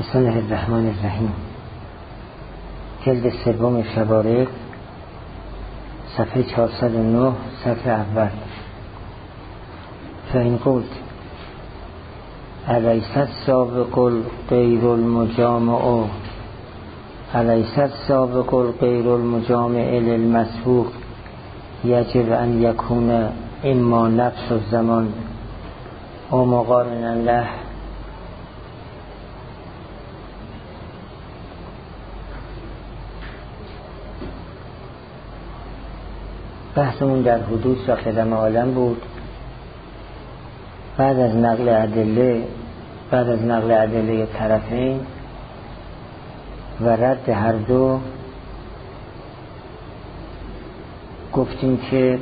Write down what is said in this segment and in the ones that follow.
بسم الله الرحمن الرحیم. جلد سوم شبارق، صفحه 409، صفحه اول. فإن قلت الیس السابق غیر المجامع الیس السابق غیر المجامع للمسبوق یجب ان یکون اما نفس الزمان او مقارنا له. بحثمون در حدوث و قدم عالم بود. بعد از نقل ادله طرفین و رد هر دو، گفتیم که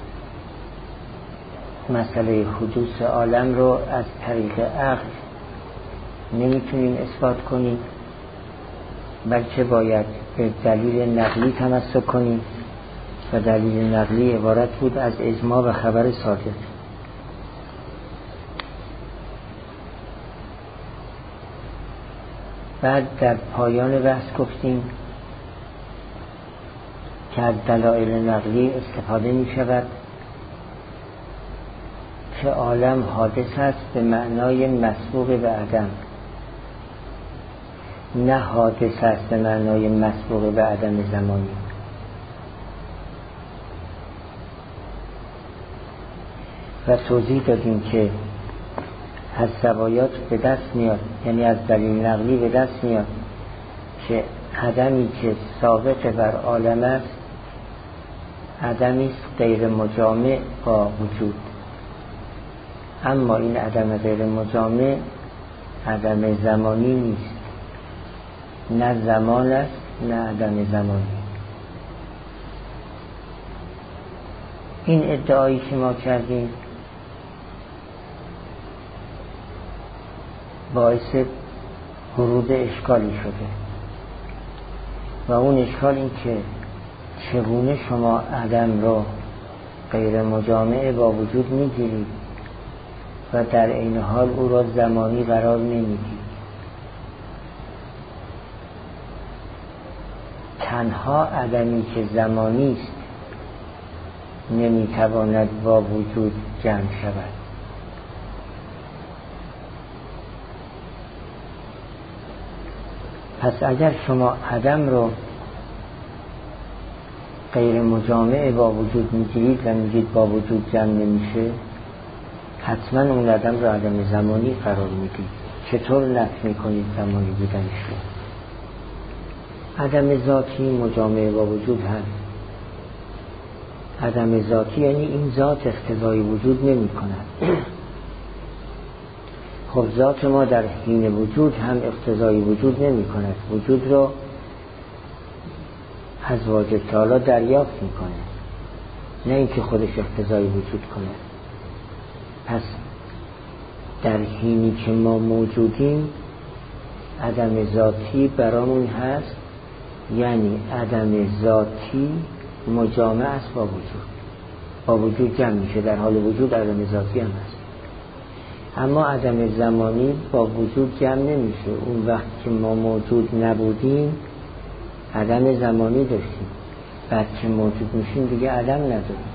مسئله حدوث عالم رو از طریق عقل نمیتونیم اثبات کنیم، بلکه باید به دلیل نقلی تمسک کنیم و دلیل نقلی عبارت بود از اجماع و خبر صادق. بعد در پایان بحث گفتیم که از دلایل نقلی استفاده می شود که عالم حادث است به معنای مسبوق به عدم، نه حادث است به معنای مسبوق به عدم زمانی. و توضیح دادیم که از زوایات به دست میاد، یعنی از دلیل نقلی به دست میاد که عدمی که ثابت بر عالم است عدمی است غیر مجامع با وجود، اما این عدم غیر مجامع عدم زمانی نیست، نه زمان است نه عدم زمانی. این ادعایی که ما کردیم باعث ورود اشکالی شده و اون اشکال این که چگونه شما عدم را غیر مجامع با وجود میگیرید و در این حال او را زمانی قرار نمیدید. تنها عدمی که زمانی است نمیتواند با وجود جمع شود. پس اگر شما عدم رو غیر مجامع با وجود میگیرید و میگید با وجود جمع نمیشه، حتما اون عدم رو عدم زمانی قرار میدید. چطور نفی میکنید زمانی بودنش رو؟ عدم ذاتی مجامع با وجود هست. عدم ذاتی یعنی این ذات اقتضای وجود نمی کند. خب ذات ما در حین وجود هم اقتضای وجود نمی کند، وجود رو از واجد تعالی دریافت می کند، نه اینکه خودش اقتضای وجود کند. پس در حینی که ما موجودیم عدم ذاتی برامون هست، یعنی عدم ذاتی مجامع است با وجود جمع میشه، در حال وجود عدم ذاتی هم هست. اما عدم زمانی با وجود جمع نمیشه. اون وقت که ما موجود نبودیم عدم زمانی داشتیم، بعد که موجود میشیم دیگه عدم نداریم.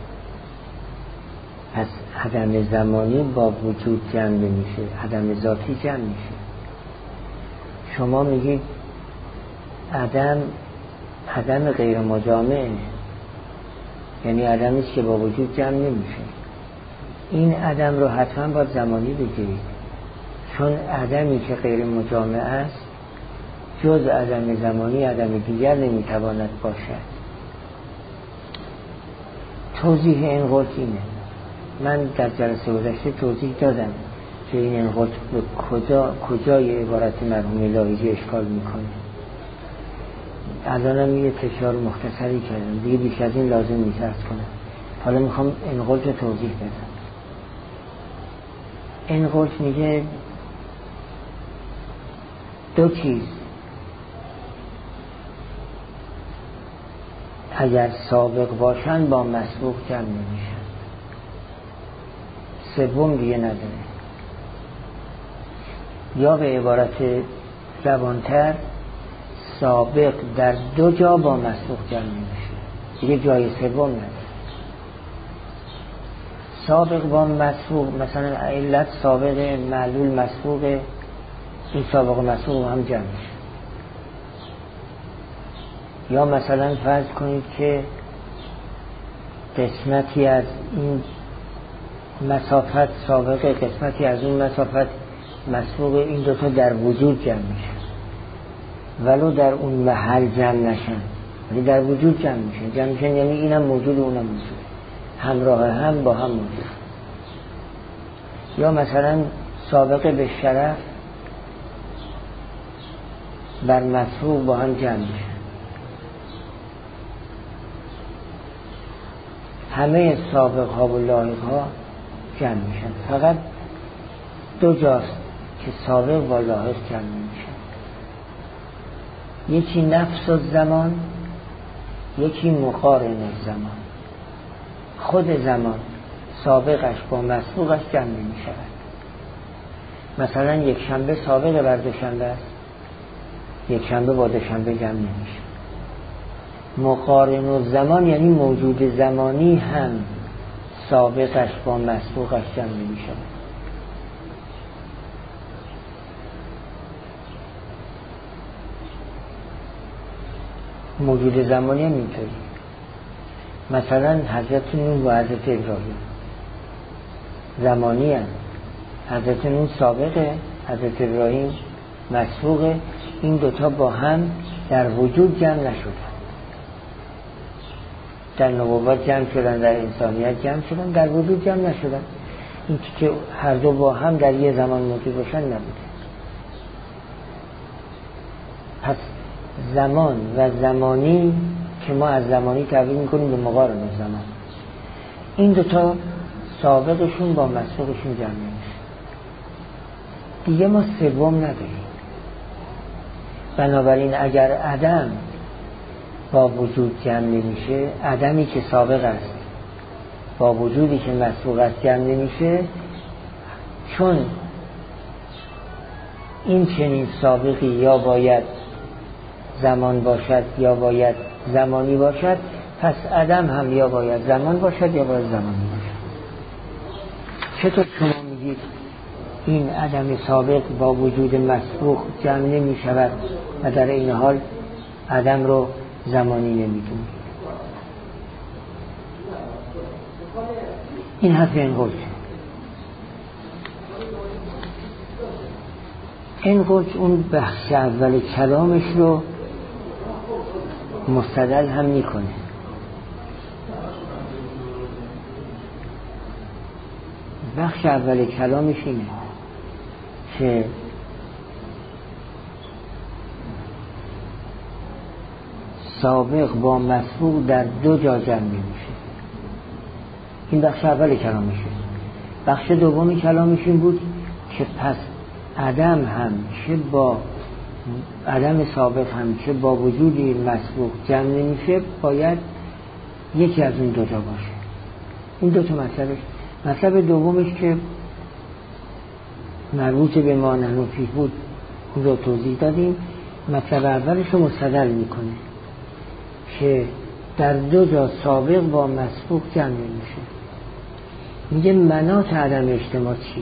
پس عدم زمانی با وجود جمع نمیشه، عدم ذاتی جمع میشه. شما میگید عدم غیر مجامع، یعنی عدمی که با وجود جمع نمیشه. این عدم رو حتما باید زمانی بگیرید، چون عدمی که غیر مجامع است جز عدم زمانی عدم دیگر نمیتواند باشد. توضیح این قول اینه. من در جلسه گذشته توضیح دادم که این قول به کجای عبارت مرحوم لاهیجی اشکال میکنه. الانم یه تکرار مختصری کردم، دیگه بیش از این لازم نیست عرض کنم. حالا میخوام این قول رو توضیح بدم. این قول میگه دو چیز اگر سابق باشن با مسبوق جمع نمیشن، سوم دیگه نداره. یا به عبارت دوانتر سابق در دو جا با مسبوق جمع میشه، دیگه جای سوم نداره. سابق با مسبوق، مثلا علت سابق، معلول مسبوق، این سابق مسبوق هم جمع میشه. یا مثلا فرض کنید که قسمتی از این مسافت سابقه، قسمتی از اون مسافت مسبوق، این دوتا در وجود جمع میشه، ولو در اون محل جمع نشن ولی در وجود جمع میشن. یعنی اینم موجود و اونم موجود، همراه هم با هم موجود. یا مثلا سابقه به شرف بر مسبوق با هم جمع میشه. همه سابق ها و لاحق ها جمع میشن، فقط دو جاست که سابق با لاحق جمع میشن، یکی نفس الزمان، یکی مقارن الزمان. خود زمان سابقش با مسبوقش جمع میشود. مثلا یک شنبه سابق بر دوشنبه است، یک شنبه با دوشنبه جمع نمیشه. مقارن الزمان یعنی موجود زمانی هم سابقش با مسبوقش جمع نمیشود. موجود زمانی هم اینطوری. مثلا حضرت نوح و حضرت ابراهیم زمانی هم. حضرت نوح سابقه، حضرت ابراهیم مسبوقه. این دوتا با هم در وجود جمع نشدن، در نبوت جمع شدن، در انسانیت جمع شدن، در وجود جمع نشدن. این که هر دو با هم در یه زمان موجود باشن نبوده. پس زمان و زمانی که ما از زمانی تعبیر میکنیم به مقارن الزمان، این دوتا سابقشون با مسبوقشون جمع نمیشه. دیگه ما سوم نداریم. بنابراین اگر عدم با وجود جمع نمیشه، عدمی که سابق است با وجودی که مسبوق است جمع نمیشه، چون این چنین سابقی یا باید زمان باشد یا باید زمانی باشد، پس عدم هم یا باید زمان باشد یا باید زمانی باشد. چطور شما میگید این عدم سابق با وجود مسبوق جمع نمی شود و در این حال عدم رو زمانی نمیدونید؟ این حرف این قلت اون بخش اول کلامش رو مستدل هم میکنه. بخش اول کلامش اینه که سابق با مسبوق در دو جا جمع میشه. این بخش اول کلامشه. بخش دومی کلامش این بود که پس عدم هم چه با عدم سابق هم چه با وجودی مسبوق جمع نمیشه، باید یکی از این دو جا باشه. این دو تا مطلبش. مطلب دومش که مربوط به ما نحن فیه بود، اون رو توضیح دادیم. مطلب اولش رو مستدل میکنه که در دو جا سابق با مسبوق جمع نمیشه. میگه مناط عدم اجتماع چیه؟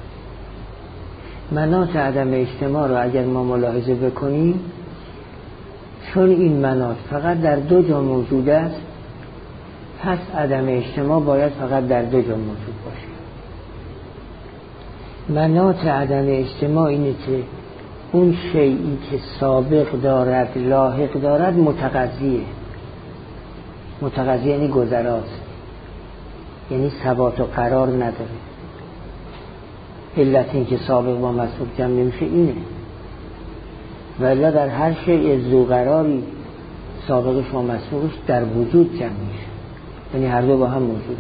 مناط عدم اجتماع رو اگر ما ملاحظه بکنیم، چون این مناط فقط در دو جا موجود است، پس عدم اجتماع باید فقط در دو جا موجود باشه. مناط عدم اجتماع اینه که اون شیئی که سابق دارد لاحق دارد متقضیه. متقضی یعنی گذراست، یعنی ثبات و قرار نداره. علت این که سابق با مسبوق جمع نمیشه اینه. ولی در هر شیء ذو قراری سابقش با مسبوقش در وجود جمع میشه، یعنی هر دو با هم موجود.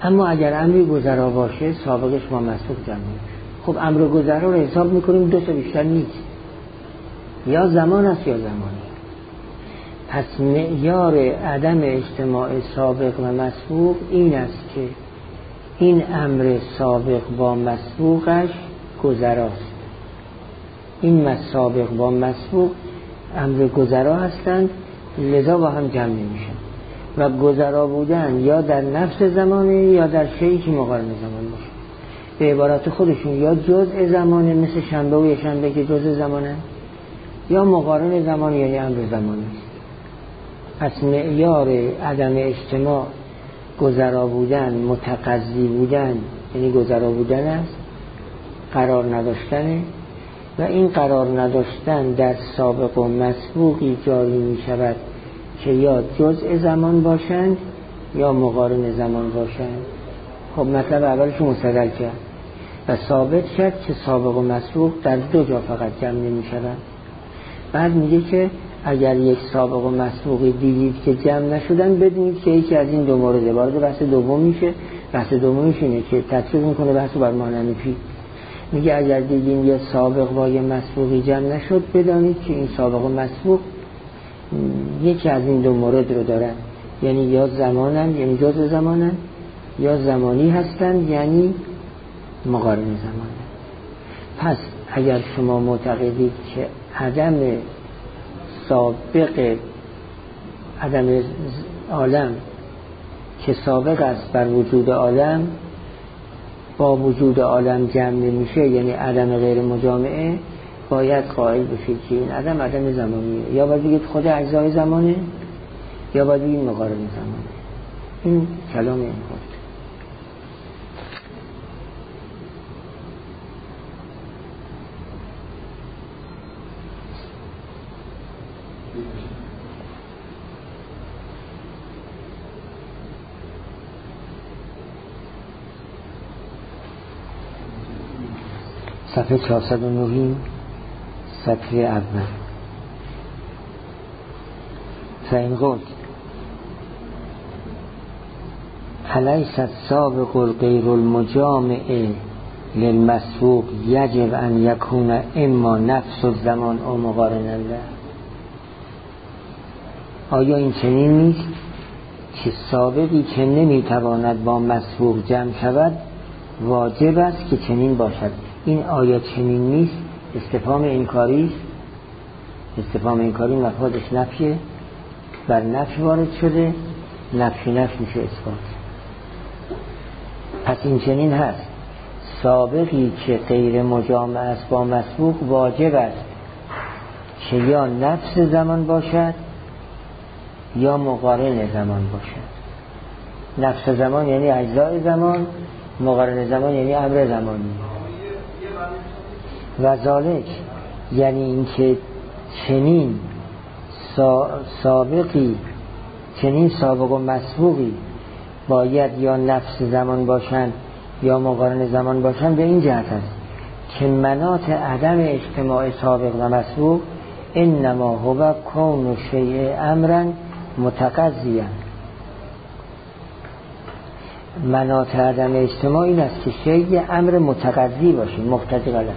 اما اگر امری گذرا باشه سابقش با مسبوق جمع میشه. خب امر گذرا رو حساب میکنیم دو تا بیشتر نیست، یا زمان است یا زمانی. پس معیار عدم اجتماع سابق و مسبوق این است که این امر سابق با مسبوقش گذراست. این سابق با مسبوق امر گذرا هستند، لذا با هم جمع نمیشن و گذرا بودن یا در نفس زمانه یا در شیئی که مقارن زمان باشه. به عبارت خودشون یا جزء زمانه مثل شنبه و یکشنبه که جزء زمانه، یا مقارن زمان یعنی امر زمانی. پس معیار عدم اجتماع گذرا بودن، متقضی بودن یعنی گذرا بودن است، قرار نداشتنه و این قرار نداشتن در سابق و مسبوقی جاری می شود که یا جزء زمان باشند یا مقارن زمان باشند. خب مطلب اولش مستدل کرد و ثابت کرد که سابق و مسبوق در دو جا فقط جمع نمی شود. بعد میگه که اگر یک سابق و مسبوقی دیدید که جمع نشدن بدونید که یکی از این دو مورد وارد بحث دوم میشه. بحث دومش اینه که تطبیق میکنه بحث بر مانند پی. میگه اگر دیدین یه سابق با یه مسبوقی جمع نشد بدانید که این سابق و مسبوق یکی از این دو مورد رو دارن، یعنی یا زمانن یعنی جزء زمانن یا زمانی هستن یعنی مقارن زمانن. پس اگر شما معتقدید که عدم سابق عدم عالم که سابق است بر وجود عالم با وجود عالم جمع نمیشه یعنی عدم غیر مجامعه، باید قائل بشید که این عدم زمانیه، یا باید بگید خود اجزای زمانه یا باید بگید مقارن زمانه. این کلام این خود. صفحه 409 سطر اول. فإن قلت أليس السابق الغير المجامع للمسبوق يجب أن يكون إما نفس الزمان أو مقارنا له؟ آیا این چنین نیست که سابقی که نمیتواند با مسبوق جمع شود واجب است که چنین باشد؟ این آیا چنین نیست استفهام انکاری است. استفهام انکاری مفادش نفیه، بر نفی وارد شده، نفی میشه اثبات. پس این چنین هست سابقی که غیر مجامع است با مسبوق واجب است که یا نفس زمان باشد یا مقارن زمان باشد. نفس زمان یعنی اجزای زمان، مقارن زمان یعنی امر زمانی. و ذالک یعنی اینکه چنین سابقی چنین سابق و مسبوقی باید یا نفس زمان باشند یا مقارن زمان باشند به این جهت است که مناط عدم اجتماع سابق و مسبوق انما هو کون شیء امرا متقضیا. مناط عدم اجتماع این است که شیء امر متقضی باشه. مقتضی غلط،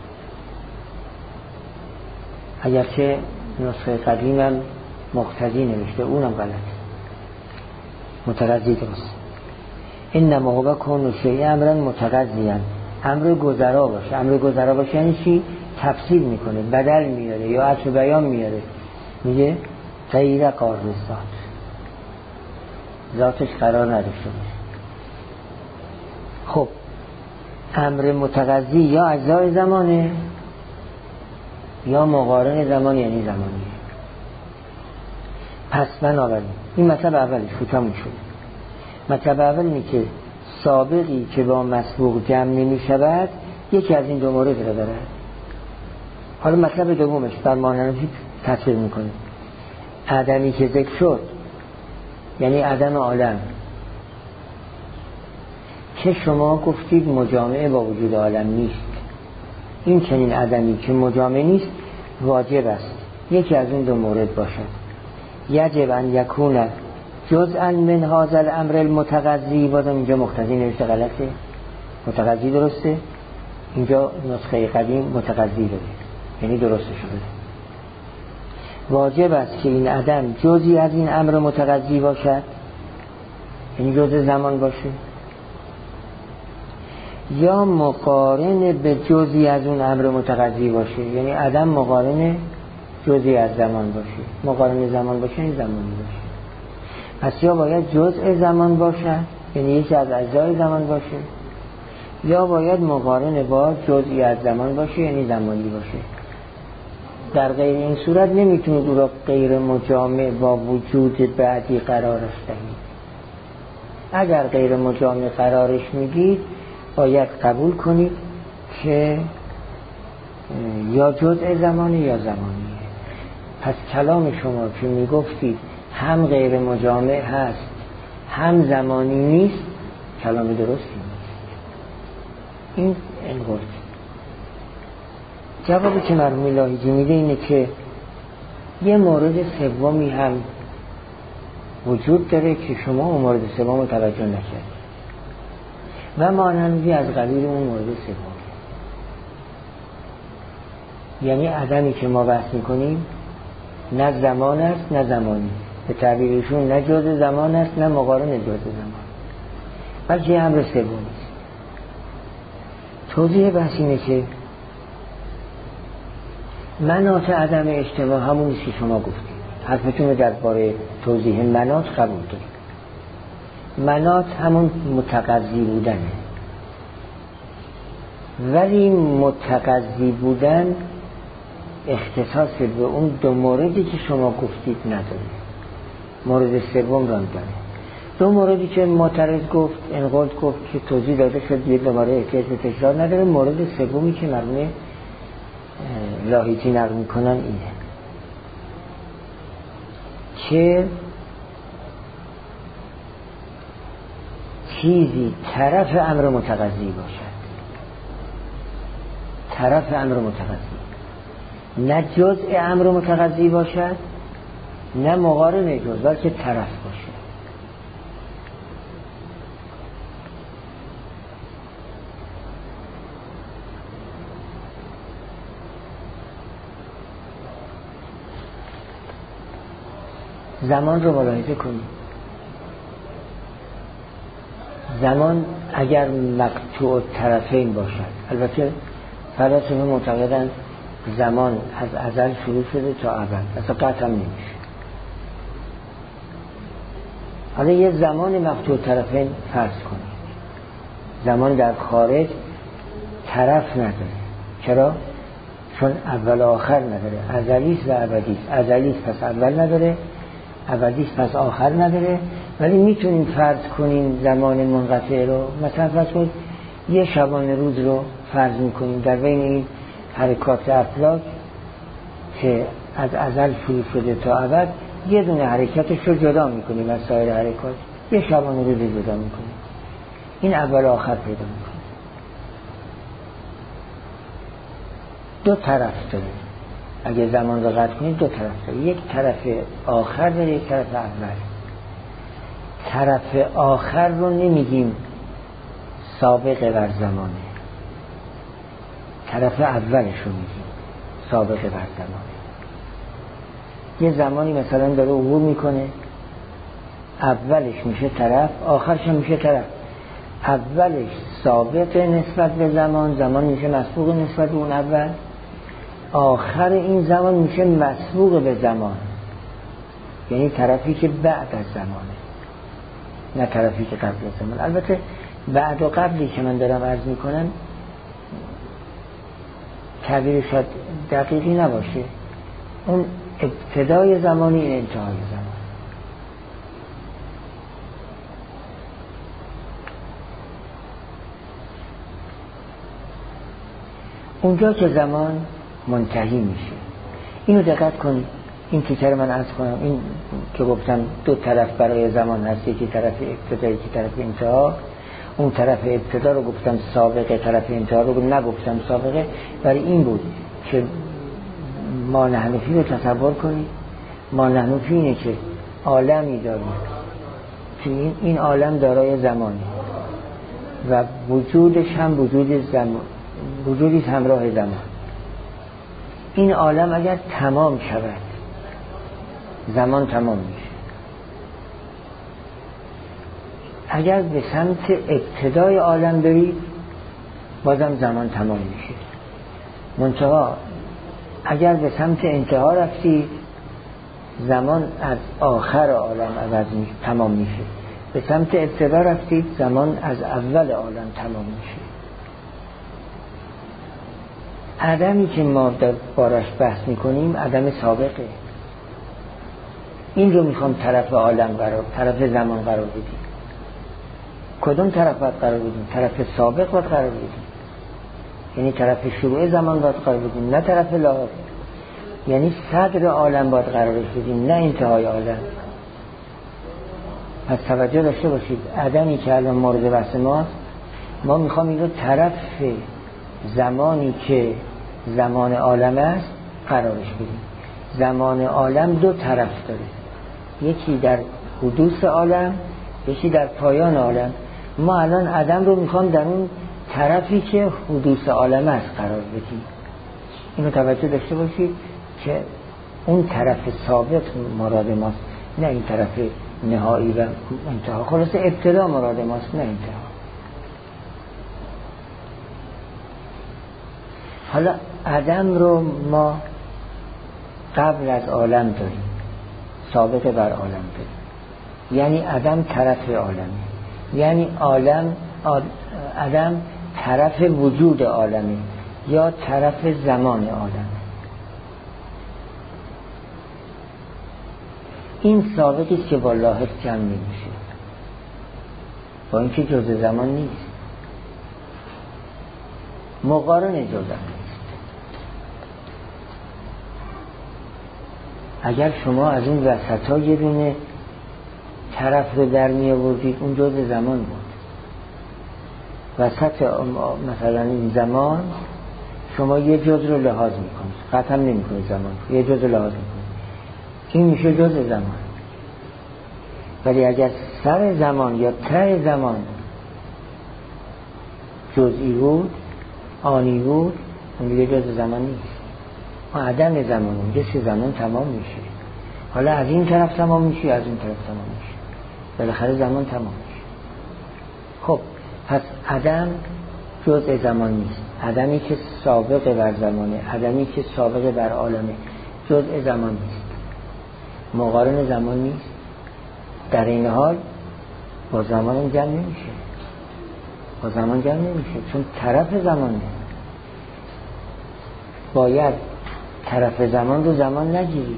اگرچه نسخه قدیمم مقتضی نوشته اونم غلط، متقضی درست. انما هو کون شیء امرا متقضیا، امر گذرا باشه. امر گذرا باشه یعنی چی؟ تفصیل میکنه، بدل میاره یا عطف بیان میاره. میگه غیر قارن ذاتش قرار نداشته باشه. خب امر متقضی یا اجزای زمانه یا مقارن زمان یعنی زمانی. پس بنابراین این مطلب اولی تموم شد. مطلب اول اینه که سابقی که با مسبوق جمع نمی شود یکی از این دو مورد را داره. حالا مطلب دومش بر مانند تفسیر میکنه. عدمی که ذکر شد یعنی عدم عالم که شما گفتید مجامعه با وجود عالم نیست. این چنین عدمی که مجامع نیست واجب است یکی از این دو مورد باشد. یجب ان یکون جزءا من هذا الامر المتقضی. بازم اینجا مقتضی نوشته غلطه، متقضی درسته، اینجا نسخه قدیم متقضی داره، یعنی درسته شده. واجب است که این عدم جزئی از این امر متقضی باشد، یعنی جزء زمان باشه، یا مقارن به جزئی از اون امر متقضی باشه، یعنی عدم مقارن جزئی از زمان باشه. مقارن زمان باشه این زمانی باشه. پس یا باید جزء زمان باشه، یعنی یکی از اجزای زمان باشه، یا باید مقارن با جزئی از زمان باشه، یعنی زمانی باشه. در غیر این صورت نمیتونید او را غیر مجامع با وجود بعدی قرارش دهید. اگر غیر مجامع قرارش میدید باید قبول کنید که یا جزء زمانی یا زمانیه. پس کلام شما که میگفتید هم غیر مجامع هست هم زمانی نیست، کلام درستی نیست. این انگار جوابی که مرحوم لاهیجی میده اینه که یه مورد سومی هم وجود داره که شما اون مورد سوم رو توجه نکردید و مانندی از قبیل اون مورد سوم، یعنی عدمی که ما بحث میکنیم نه زمان است نه زمانی، به تعبیرشون نه جزء زمان است نه مقارن جزء زمان، بلکه امر سومی است. توضیح بحث اینه که مناط عدم اجتماع همون است که شما گفتید. حرفتون رو درباره توضیح مناط قبول دارید. مناط همون متقضی بودنه، ولی متقضی بودن اختصاص به اون دو موردی که شما گفتید نداره، مورد سوم رو داره. دو موردی که معترض گفت، انقاد گفت که توضیح داده شد، دیگه دوباره احتیاج به تکرار نداره. مورد سومی که مرحوم لاهیجی نقل میکنن اینه که چیزی طرف امر متقضی باشد، طرف امر متقضی، نه جزء امر متقضی باشد نه مقارن جزء، بلکه طرف باشه. زمان رو ملاحظه کنید. زمان اگر مقطوع طرفین باشد، البته فلاسفه معتقدند زمان از ازل شروع شده تا ابد، اصلا قطع هم نمیشه. حالا یه زمان مقطوع طرفین فرض کنید، زمان در خارج طرف نداره. چرا؟ چون اول آخر نداره، ازلیست و ابدیست. ازلیست پس اول نداره، ابدیست پس آخر نداره. ولی میتونیم فرض کنیم زمان منقطع رو، مثلا فرض کنید یه شبانه روز رو فرض میکنیم در بین این حرکات افلاک که از ازل شروع شده تا ابد، یه دونه حرکتش رو جدا میکنیم از سایر حرکات، یه شبانه روز جدا میکنیم. این اول آخر پیدا میکنه. دو طرف داره. اگه زمان رو قطع کنید دو طرف داره، یک طرف آخر داره، یک طرف اول. طرف آخر رو نمیگیم سابقه بر زمانه، طرف اولش رو میگیم سابقه بر زمانه. یه زمانی مثلا داره عبور میکنه، اولش میشه طرف، آخرش میشه طرف. اولش سابق نسبت به زمان، زمان میشه مسبوق نسبت به اون اول. آخر این زمان میشه مسبوق به زمان، یعنی طرفی که بعد از زمانه، نه طرفی که قبل از زمان. البته بعد و قبلی که من دارم عرض میکنم تعبیر شاید دقیقی نباشه، اون ابتدای زمانی، این انتهای زمان. اونجا که زمان منتهی میشه، اینو دقت کنید. این که من عرض کنم، این که گفتم دو طرف برای زمان هست، یکی طرف ابتدا یکی طرف انتها. اون طرف ابتدا رو گفتم سابقه، طرف انتها رو نگفتم سابقه، برای این بود که ما نحنفی رو تصور کنید. ما نحنفی اینه که عالمی داریم توی این عالم دارای زمانه و وجودش هم وجود زمان، وجودی همراه زمان. این عالم اگر تمام شود زمان تمام میشه. اگر به سمت ابتدای عالم برید بازم زمان تمام میشه. منتها اگر به سمت انتها رفتید زمان از آخر عالم تمام میشه. به سمت ابتدا رفتید زمان از اول عالم تمام میشه. عدمی که ما در بارش بحث میکنیم عدم سابقه. این رو میخوام طرف عالم طرف زمان قرار بدیم. کدوم طرف باید قرار بدیم؟ طرف سابق باید قرار بدیم، یعنی طرف شروع زمان باید قرار بدیم، نه طرف لاحق. یعنی صدر عالم باید قرارش بدیم، نه انتهای عالم. پس توجه داشته باشید، عدمی که الان مورد بحث ماست، ما میخوام این رو طرف زمانی که زمان عالم است قرارش بدیم. زمان عالم دو طرف داره، یکی در حدوث عالم، یکی در پایان عالم. ما الان عدم رو میخوام در اون طرفی که حدوث عالم است قرار بدیم. اینو توجه داشته باشید که اون طرف ثابت مراد ماست، نه این طرف نهایی و انتها. خلاصه ابتدا مراد ماست، نه انتها. حالا عدم رو ما قبل از عالم داریم، ثابت بر عالم داریم. یعنی عدم طرف عالمه، یعنی عدم طرف وجود عالمه یا طرف زمان عالمه. این ثابتی است که با لاحق جمع نمیشه، با اینکه جزء زمان نیست، مقارن جزء زمان نیست. اگر شما از اون وسطا یه دونه طرف رو در می آوردید اون جزء زمان بود. وسط مثلا این زمان شما یه جزء رو لحاظ میکنید، قطعا نمیکنید زمان، یه جزء لحاظ میکنید، این میشه جزء زمان. ولی اگر سر زمان یا ته زمان جزئی بود، آنی بود، اون دیگه جزء زمان نیست. عدم زمان، اونجا که زمان تمام میشه. حالا از این طرف تمام میشه، از این طرف تمام میشه، بالاخره زمان تمام میشه. خب پس عدم جزء زمان نیست. عدمی که سابق بر زمانه، عدمی که سابق بر عالمه، جزء زمان نیست، مقارن زمان نیست. در این حال با زمان جمع نمیشه، با زمان جمع نمیشه، چون طرف زمانه. باید طرف زمان رو زمان نگیری.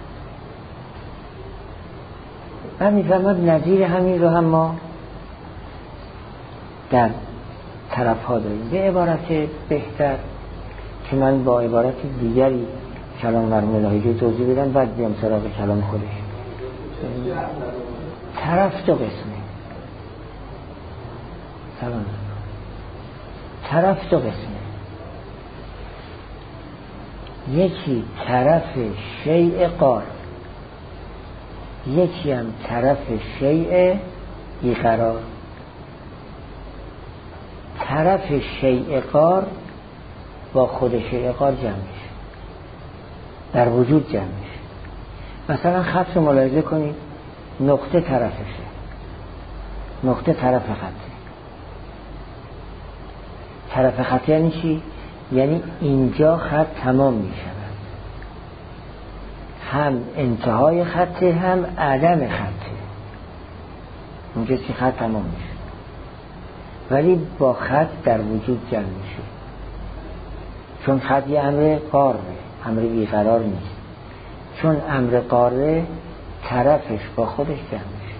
من میفرماد نظیر همین رو هم ما در طرف ها داریم. به عبارت بهتر که من با عبارت دیگری کلام مرحوم الهی توضیح بدم، بعد بیام سراغ کلام خودش. طرف دو قسمه. سلام. طرف دو قسمه. یکی طرف شیء قار، یکی هم طرف شیء بیقرار. طرف شیء قار با خود شیء قار جمع میشه، در وجود جمع میشه. مثلا خط رو ملاحظه کنید، نقطه طرفشه، نقطه طرف خطه. طرف خط یعنی چی؟ یعنی اینجا خط تمام می شود، هم انتهای خطه هم عدم خطه. اونجا که خط تمام میشه، ولی با خط در وجود جمع میشه، چون خط یه امر قاره، امر بیقرار نیست. چون امر قاره طرفش با خودش جمع میشه.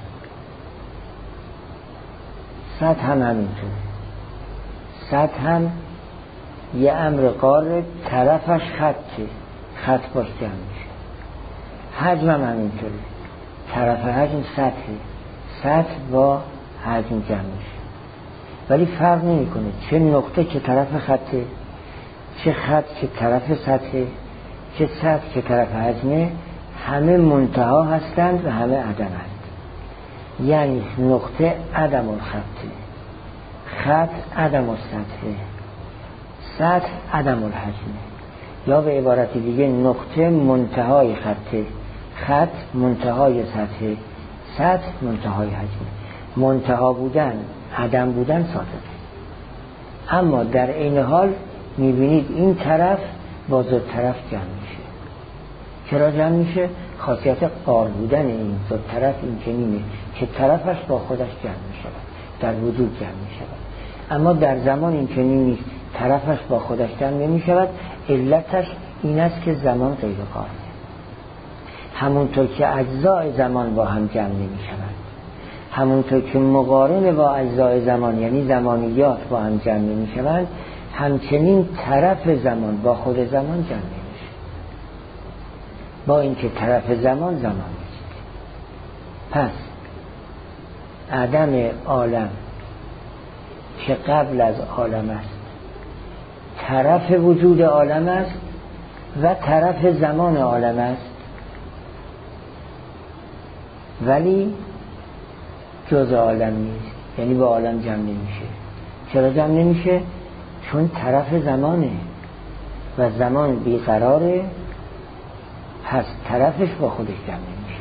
سطح هم همینطور، سطح هم یه امر قاره، طرفش خطه، خط باش جمع میشه. حجم هم همینطوره، طرف حجم سطحه، سطح با حجم جمع میشه. ولی فرق نمی کنه چه نقطه که طرف خطه، چه خط که طرف سطحه، چه سطح که طرف حجمه، همه منتها هستند و همه عدم هست. یعنی نقطه عدم الخطه، خط عدم السطحه، سطح عدم الحجمه. یا به عبارت دیگه نقطه منتهای خطه، خط منتهای سطحه، سطح منتهای حجمه. منتها بودن عدم بودن صادقه، اما در این حال میبینید این طرف با دو طرف جمع میشه. چرا جمع میشه؟ خاصیت قار بودن این دو طرف این چنینه که طرفش با خودش جمع میشه، در وجود جمع میشه. اما در زمان این چنین نیست، طرفش با خودش جمع نمیشود. علتش این است که زمان غیر قاره، همونطور که اجزای زمان با هم جمع نمیشود، همونطور که مقارن با اجزای زمان یعنی زمانیات با هم جمع نمیشوند، همچنین طرف زمان با خود زمان جمع نمیشه، با اینکه طرف زمان زمان است. پس عدم عالم که قبل از عالم است، طرف وجود عالم است و طرف زمان عالم است، ولی جز عالم نیست، یعنی با عالم جمع نمیشه. چرا جمع نمیشه؟ چون طرف زمانه و زمان بیقراره، پس طرفش با خودش جمع نمیشه.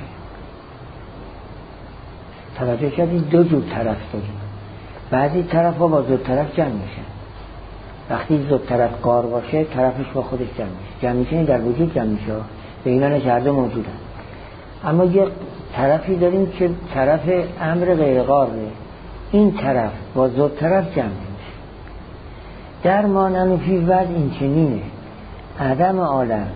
توجه کردید؟ دو جور طرف داریم. بعضی طرف ها با دو طرف جمع میشه. وقتی دو طرف قار باشه طرفش با خودش جمع میشه. جمع میشه در وجود جمع میشه، به اینا کرده موجودن. اما یه طرفی داریم که طرف امر غیر قاره، این طرف با دو طرف جمع میشه. در ما ننفی وضع این چنینه، عدم عالم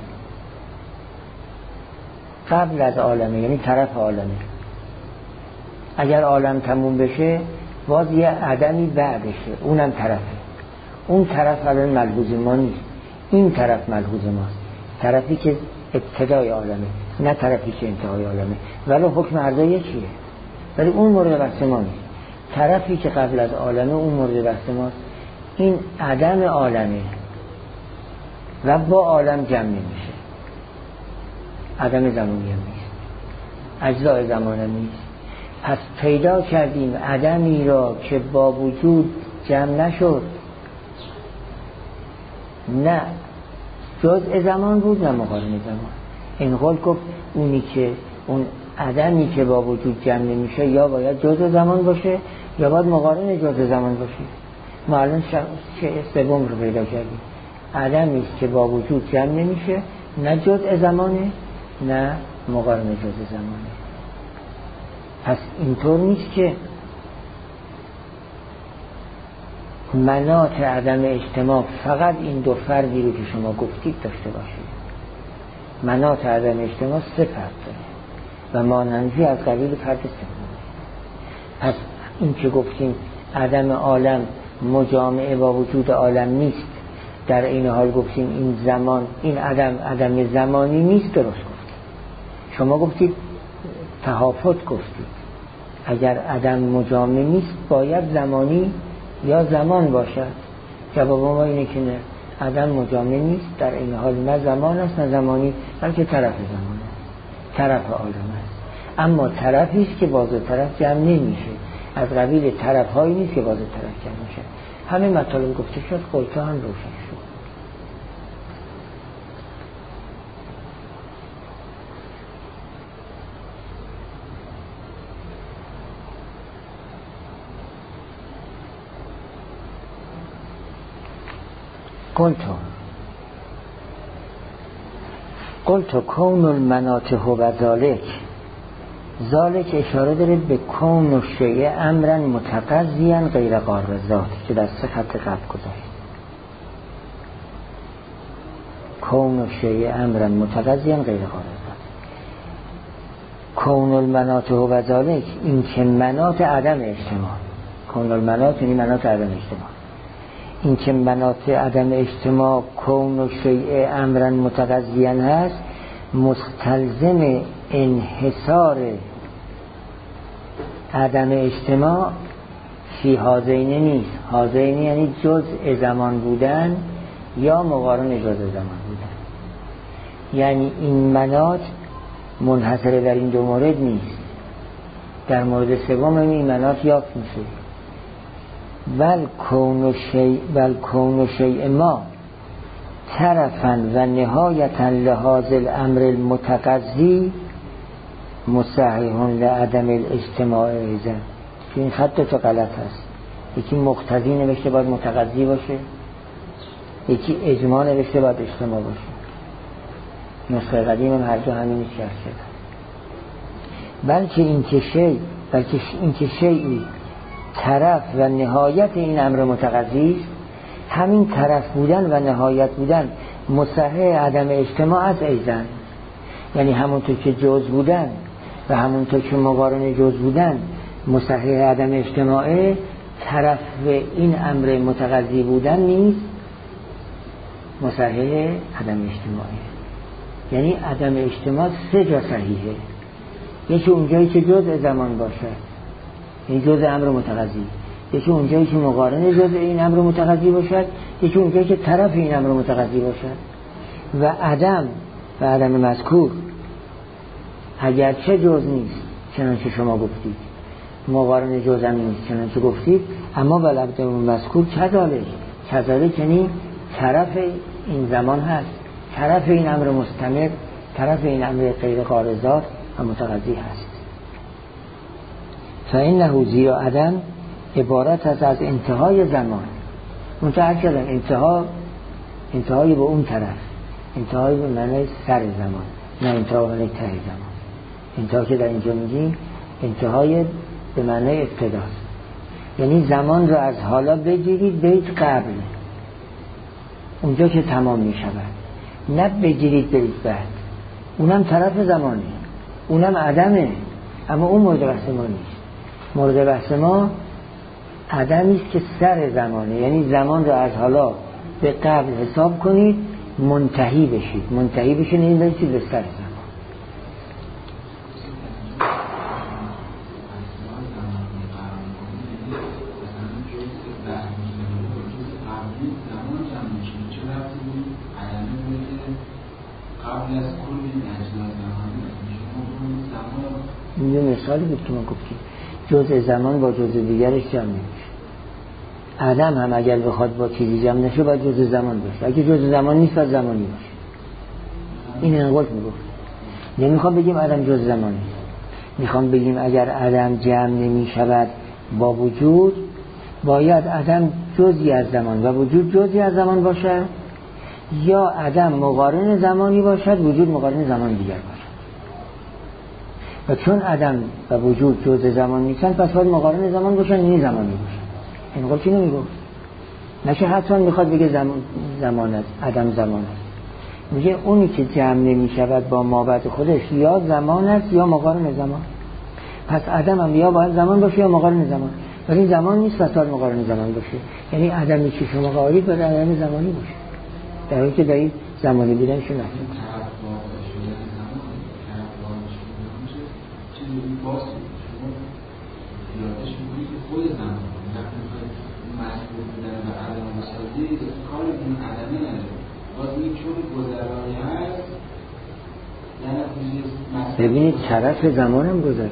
قبل از عالمه، یعنی طرف عالمه. اگر عالم تموم بشه باز یه عدمی بعدشه، اونم طرفه. اون طرف الان ملحوظ ما نیست، این طرف ملحوظ ماست، طرفی که ابتدای عالمه، نه طرفی که انتهای عالمه. ولی حکم هر دو یکیه، ولی اون مورد بحث ما نیست. طرفی که قبل از عالمه اون مورد بحث ماست. این عدم عالمه و با عالم جمع نمیشه. عدم زمانی هم نیست، اجزای زمان هم نیست. پس پیدا کردیم عدمی را که با وجود جمع نشد، نه جزء زمان بود نه مقارن زمان. این قول گفت اونی که اون عدمی که با وجود جمع نمیشه یا باید جزء زمان باشه یا باید مقارن جزء زمان باشه. ما الان چه سوم رو پیدا کردیم، عدمی است که با وجود جمع نمیشه، نه جزء زمانه نه مقارن جزء زمانه. پس اینطور نیست که مناط عدم اجتماع فقط این دو فردی رو که شما گفتید داشته باشید. مناط عدم اجتماع سه فرد داره و مانندی از قبیل فرد سوم. پس این که گفتیم عدم عالم مجامعه با وجود عالم نیست، در این حال گفتیم این زمان، این عدم زمانی نیست، درست گفتید. شما گفتید تهافت گفتید. اگر عدم مجامعه نیست باید زمانی یا زمان باشد. جواب ما اینه که نه، عدم مجامعه نیست، در این حال نه زمان است نه زمانی، بلکه طرف زمان است، طرف عالم است. اما طرفی است که باز طرف جمع نمیشه، از قبیل طرف هایی نیست که باز طرف جمع میشه. همه مطالب گفته شد، قلتا هم روشن شد. قلت کون المناطه و ذالک اشاره داره به کون و شیء امرن متقضیا غیر قار ذات که در سه خط قبل گذاشت. کون و شیء امرن متقضیا غیر قار ذات. کون المناطه و ذالک، این که مناط عدم اجتماع، کون المناط یعنی مناط عدم اجتماع، این که مناط عدم اجتماع کون و شیء امرن متقضیا هست، مستلزم انحصار عدم اجتماع فی هذین نیست. هذین یعنی جزء زمان بودن یا مقارن جزء زمان بودن. یعنی این مناط منحصر در این دو مورد نیست. در مورد سوم این ایمانات یافت میشه. ول کون شیء ما طرفا و نهایتا لحاظ الامر المتقضی مصحح لعدم الاجتماع ایضا. این خط تو غلط هست. یکی مقتضی نوشته باید متقضی باشه، یکی اجماع نوشته باید اجتماع باشه. نسخه قدیم هم هر دو همین شرط شد. بلکه این که شیئی طرف و نهایت این امر متقضی است، همین طرف بودن و نهایت بودن مصحح عدم اجتماع از ایضا. یعنی همونطور که جز بودن و همونطور که مقارن جز بودن مصحح عدم اجتماع، طرف این امر متقضی بودن نیست مصحح عدم اجتماعه. یعنی عدم اجتماع سه جا صحیحه. یکی اونجایی که جزء زمان باشه، این جزء امر متقضی، یکی اونجایی که مقارن جزء این امر متقضی باشد، یکی اونجایی که طرف این امر متقضی باشد. و عدم مذکور اگرچه جز نیست چنانچه شما گفتید، مقارن جز هم نیست چنانچه گفتید، اما بلعبد مذکور کذالک یعنی طرف این زمان هست، طرف این امر مستمر، طرف این امر غیر قارضات و متقضی هست. فإنه زیرا عدم عبارت است از انتهای زمان. منتهی کردن انتهای به اون طرف، انتهای به معنی سر زمان، نه انتهای به معنی ته زمان. انتها که در اینجا میگیم انتهای به معنی ابتداست. یعنی زمان رو از حالا بگیرید برید قبل، اونجا که تمام می شود، نه بگیرید برید بعد. اونم طرف زمانه، اونم عدمه، اما اون مورد بحث ما نیست. مورد بحث ما عدمیست که سر زمانه، یعنی زمان رو از حالا به قبل حساب کنید، منتهی بشید این برسید به سر زمان. این یه مثالی بود که ما گفتیم جزء زمان با جزء دیگرش جمع نمیشه. عدم هم اگر بخواد با چیزی جمع نشه باید جزء زمان باشه، اگه جزء زمان نیست باید زمانی باشه. این انقلت میگفت. نمیخوام بگیم عدم جزء زمان نیست، میخوام بگیم اگر عدم جمع نمیشود با وجود، باید عدم جزئی از زمان و وجود جزئی از زمان باشه، یا عدم مقارن زمانی باشد وجود مقارن زمان دیگر باشد. و چون عدم و وجود جزء زمان نیستن پس باید مقارن زمان باشن، یعنی زمانی باشن. این قول چی نمیگفت؟ نشه حتما میخواد بگه زمان است، عدم زمان است. میگه اونی که جمع نمیشود با مابعد خودش یا زمان است یا مقارن زمان. پس عدم هم یا باید زمان باشه یا مقارن زمان، ولی زمان نیست پس باید مقارن زمان باشه. یعنی عدمی که شما قائلید باید عدم زمانی باشه، در حالی که دارید زمانی بودن شو نکنید. خود زمان مشغول بودن و عدم مساوی کار این عدمه نداره، باز این چون گذرانی هست یعنی ببینید طرف زمان هم گذران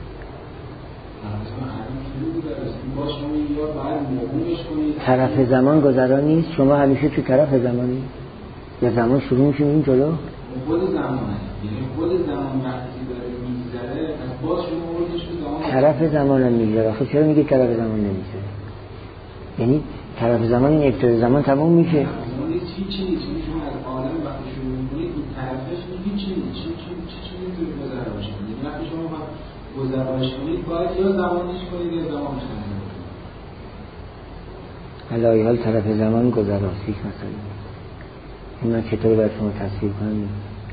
طرف زمان گذران نیست. شما همیشه تو طرف زمانی یا زمان شروع میشه این جلو خود زمان هست، یعنی خود زمان وقتی داره میگذره از باز شما موردش به زمان طرف زمان هم میگذره. آخه چرا میگه طرف زمان نمیگذره؟ یعنی طرف زمان این ابتدای زمان تموم میشه. چی نیست شما از عالم وقتی شروع میکنید اون طرفش هیچ چی نمیتونید گذرانش کنید. وقتی شما گذرانش کنید باید یا زمانش کنید یا زمانش کنید. علایه حال طرف زمان گذراست، هیچ مسئله نیست. این من چطور باید شما تصویر کنم؟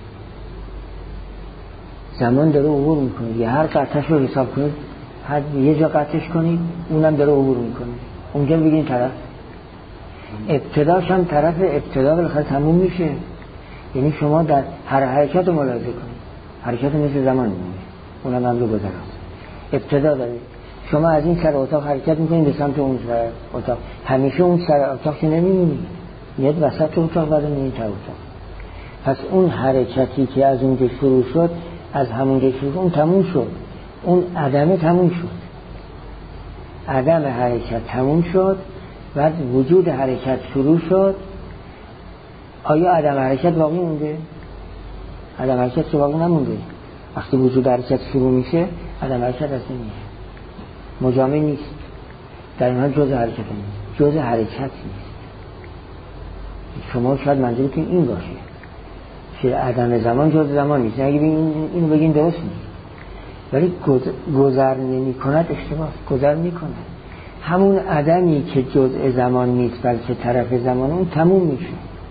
زمان داره عبور میکنه، یه هر قطعش رو حساب کنید، هر یه جا قطعش کنید اونم داره عبور میکنه، اونجا بگین طرف ابتداش هم طرف ابتدا بالاخره تموم میشه. یعنی شما در هر حرکت رو ملاحظه کنید، حرکت مثل زمان میمونه، اونم امر گذراست. ابتدا دارید شما از این سر اتاق حرکت میکنید به سمت اون سر اتاق، همیشه اون سر اتاق که نمیمونید، میاد وسط اتاق بعد میاد تا اتاق. پس اون حرکتی که از اونجا شروع شد، از همونجا شروع اون تموم شد، اون عدم تموم شد، عدم حرکت تموم شد، بعد وجود حرکت شروع شد. آیا عدم حرکت باقی مونده؟ عدم حرکت باقی نمونده. وقتی وجود حرکت شروع میشه عدم حرکت اصلا نیست، مجامع نیست، در این حال جزء حرکت نیست، جزء حرکت نیست. شما شاید منظورتون این باشه که عدم زمان جزء زمان نیست. اگه اینو بگین درست نیست، ولی گذر نمی کند اشتباه، گذر می کند. همون عدمی که جزء زمان نیست بلکه طرف زمان، اون تموم میشه.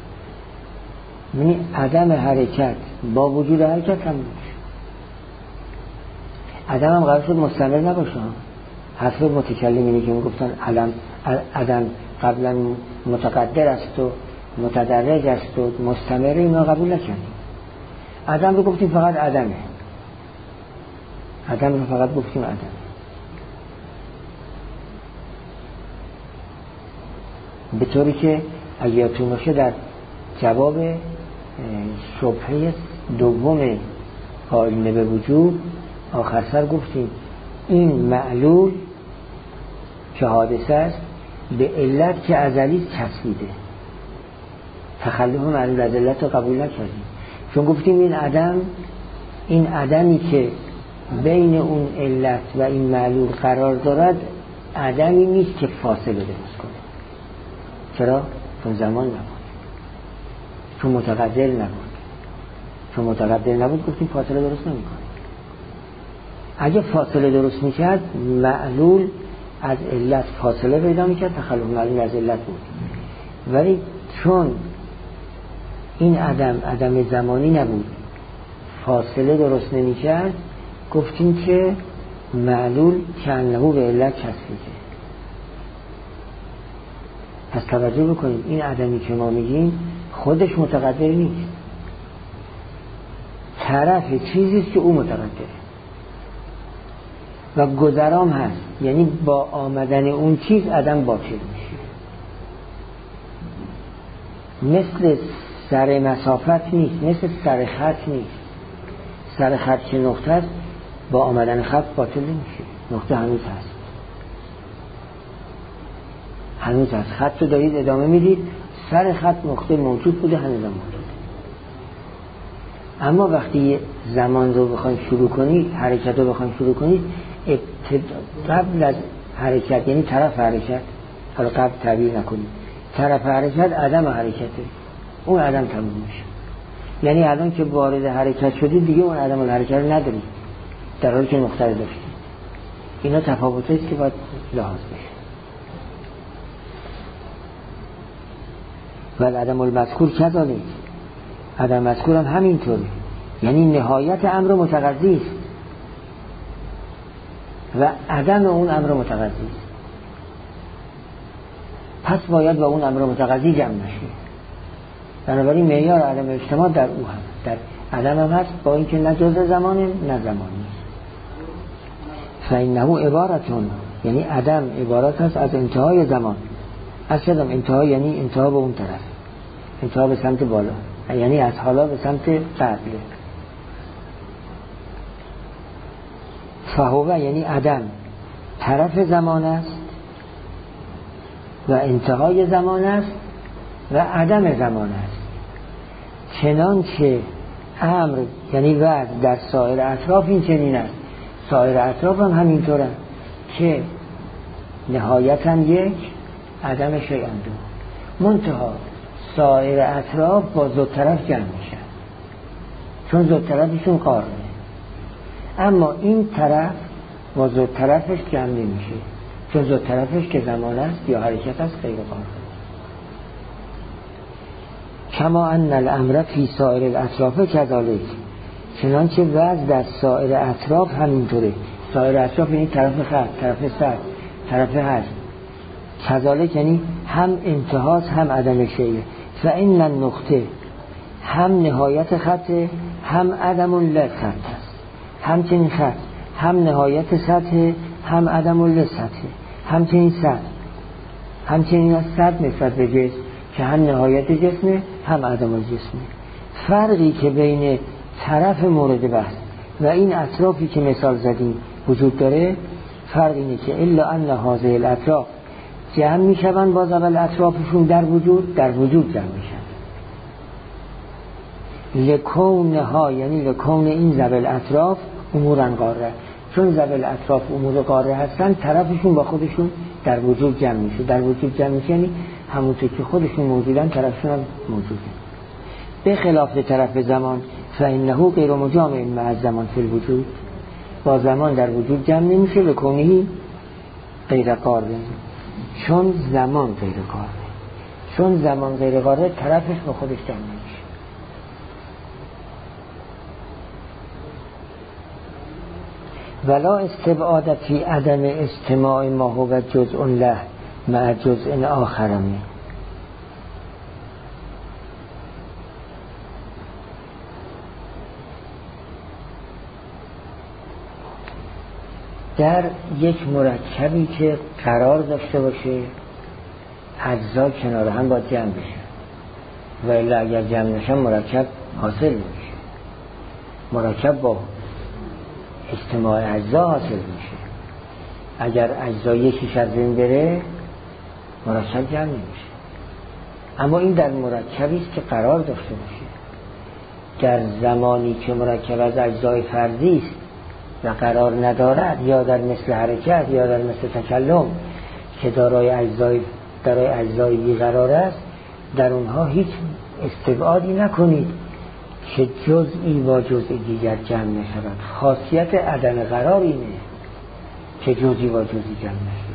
یعنی عدم حرکت با وجود حرکت تموم میشه. عدم هم قرار شد مستمر نباشه. حرف متکلمینی که میگفتن عدم قبلا متقدر است و متدرج است و مستمر، اینا قبول نکردیم. عدم رو گفتیم فقط عدمه، عدم رو فقط گفتیم عدم. به طوری که اگه یادتون باشه در جواب شبهه دوم قائلین به وجود آخر سر گفتیم این معلول که حادثه است به علت که ازلی چسبیده. تخلف معلول از علت رو قبول نکردیم، چون گفتیم این عدمی که بین اون علت و این معلول قرار دارد عدمی نیست که فاصله درست کنه. چرا؟ چون زمان نبود، چون متقدر نبود. چون متقدر نبود گفتیم فاصله درست نمیکنه. اگه فاصله درست میکرد معلول از علت فاصله پیدا میکرد، تخلف معلول از علت بود. ولی چون این عدم زمانی نبود، فاصله درست نمیکرد، گفتیم که معلول کانه به علت چسبیده. پس توجه بکنید این عدمی که ما میگیم خودش متقدر نیست، طرف چیزیست که او متقدره و گذرام هست. یعنی با آمدن اون چیز عدم باطل میشه. مثل سر مسافت نیست، مثل سر خط نیست. سر خط که نقطه است، با آمدن خط باطل نمیشه. نقطه هنوز هست، هنوز هست. خط رو دارید ادامه میدید، سر خط نقطه موجود بوده، هنوز موجود. اما وقتی زمان رو بخواید شروع کنید، حرکت رو بخواید شروع کنید، قبل از حرکت یعنی طرف حرکت، حالا قبل تعبیر نکنید، طرف حرکت عدم حرکته، اون عدم تموم میشه. یعنی الان که وارد حرکت شدید دیگه اون عدم الحرکت رو ندارید، در حالی که نقطه رو داشتید. اینا تفاوتی است که باید لحاظ بشه. ولی عدم المذکور کذالک، عدم مذکور هم همینطوره. یعنی نهایت امر متقضی است و عدم اون امر متقضی است. پس باید با اون امر متقضی جمع نشه. بنابراین معیار عدم اجتماع در او هم، در عدم هم هست، با اینکه نه جزء زمانه نه زمان نیست. فإنه عبارتون، یعنی عدم عبارت هست از انتهای زمان. از چه انتها؟ یعنی انتها به اون طرف، انتها به سمت بالا، یعنی از حالا به سمت قبل. فهو یعنی عدم طرف زمان است و انتهای زمان است و عدم زمان است. چنانچه امر یعنی وضع در سایر اطراف این چنین است، سایر اطراف هم همینطور است که نهایتا یک، عدم شیء دو. منتها سایر اطراف با زود طرف جمع میشن چون زود طرفشون قارنه، اما این طرف با زود طرفش جمع نمیشه چون زود طرفش که زمان است یا حرکت است غیر قارنه. کما ان الامر فی سایر الاطراف کذالک، چنانچه وضع در سایر اطراف همینطوره. سایر اطراف یعنی طرف خط، طرف سر، طرف هست. کذالک یعنی هم انتهاست هم عدم شیء. فإن النقطه هم نهایت خطه هم عدم للخط است. همچنین خط هم نهایت سطح هم عدم للسطح. همچنین سطح، همچنین از سطح نسبت به جسم که هم نهایت جسمه هم عدم الجسمه. فرقی که بین طرف مورد بحث و این اطرافی که مثال زدیم وجود داره، فرق اینه که الا ان هذه الاطراف جمع میشون با زبل اطرافشون در وجود جمع میشن. لکونها یعنی لکون این زبل اطراف امورن قاره، چون زبل اطراف امور قاره هستن طرفشون با خودشون در وجود جمع میشه. در وجود جمع میشه یعنی همونطور که خودشون موجودن طرفشون هم موجوده. به خلاف طرف زمان فانه غیر مجامع مع الزمان فی الوجود، با زمان در وجود جمع نمیشه. لکونه غیر قاره، چون زمان غیر قاره، چون زمان غیر قاره طرفش با خودش جمع نمیشه. ولا استبعاد فی عدم استماع ما هو جزء له مع جزء آخر منه. در یک مرکبی که قرار داشته باشه اجزا کنار هم باید جمع بشه، و الا اگر جمع نشن مرکب حاصل میشه. مرکب با اجتماع اجزا حاصل میشه. اگر اجزا یکیش از بین بره مرکب جمع نمیشه. اما این در مرکبی است که قرار داشته باشه. در زمانی که مرکب از اجزای فردی است و قرار ندارد، یا در مثل حرکت یا در مثل تکلم که دارای اجزای بیقرار است، در اونها هیچ استبعادی نکنید که جزئی با جزء دیگر جمع نشود. خاصیت عدم قرار اینه که جزئی با جزئی جمع نشود.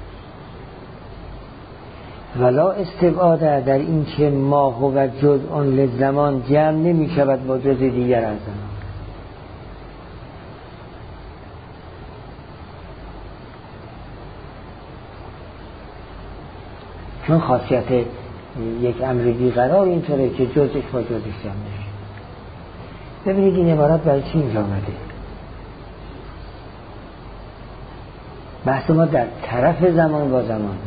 ولا استبعاد در این که ما هو جزء للزمان جمع نمی شود با جزء دیگر از زمان. چون خاصیت یک امر بیقرار اینطوره که جزش با جزش جمع نشه. ببینید این عبارت برای چی اینجا آمده؟ بحث ما در طرف زمان با زمان،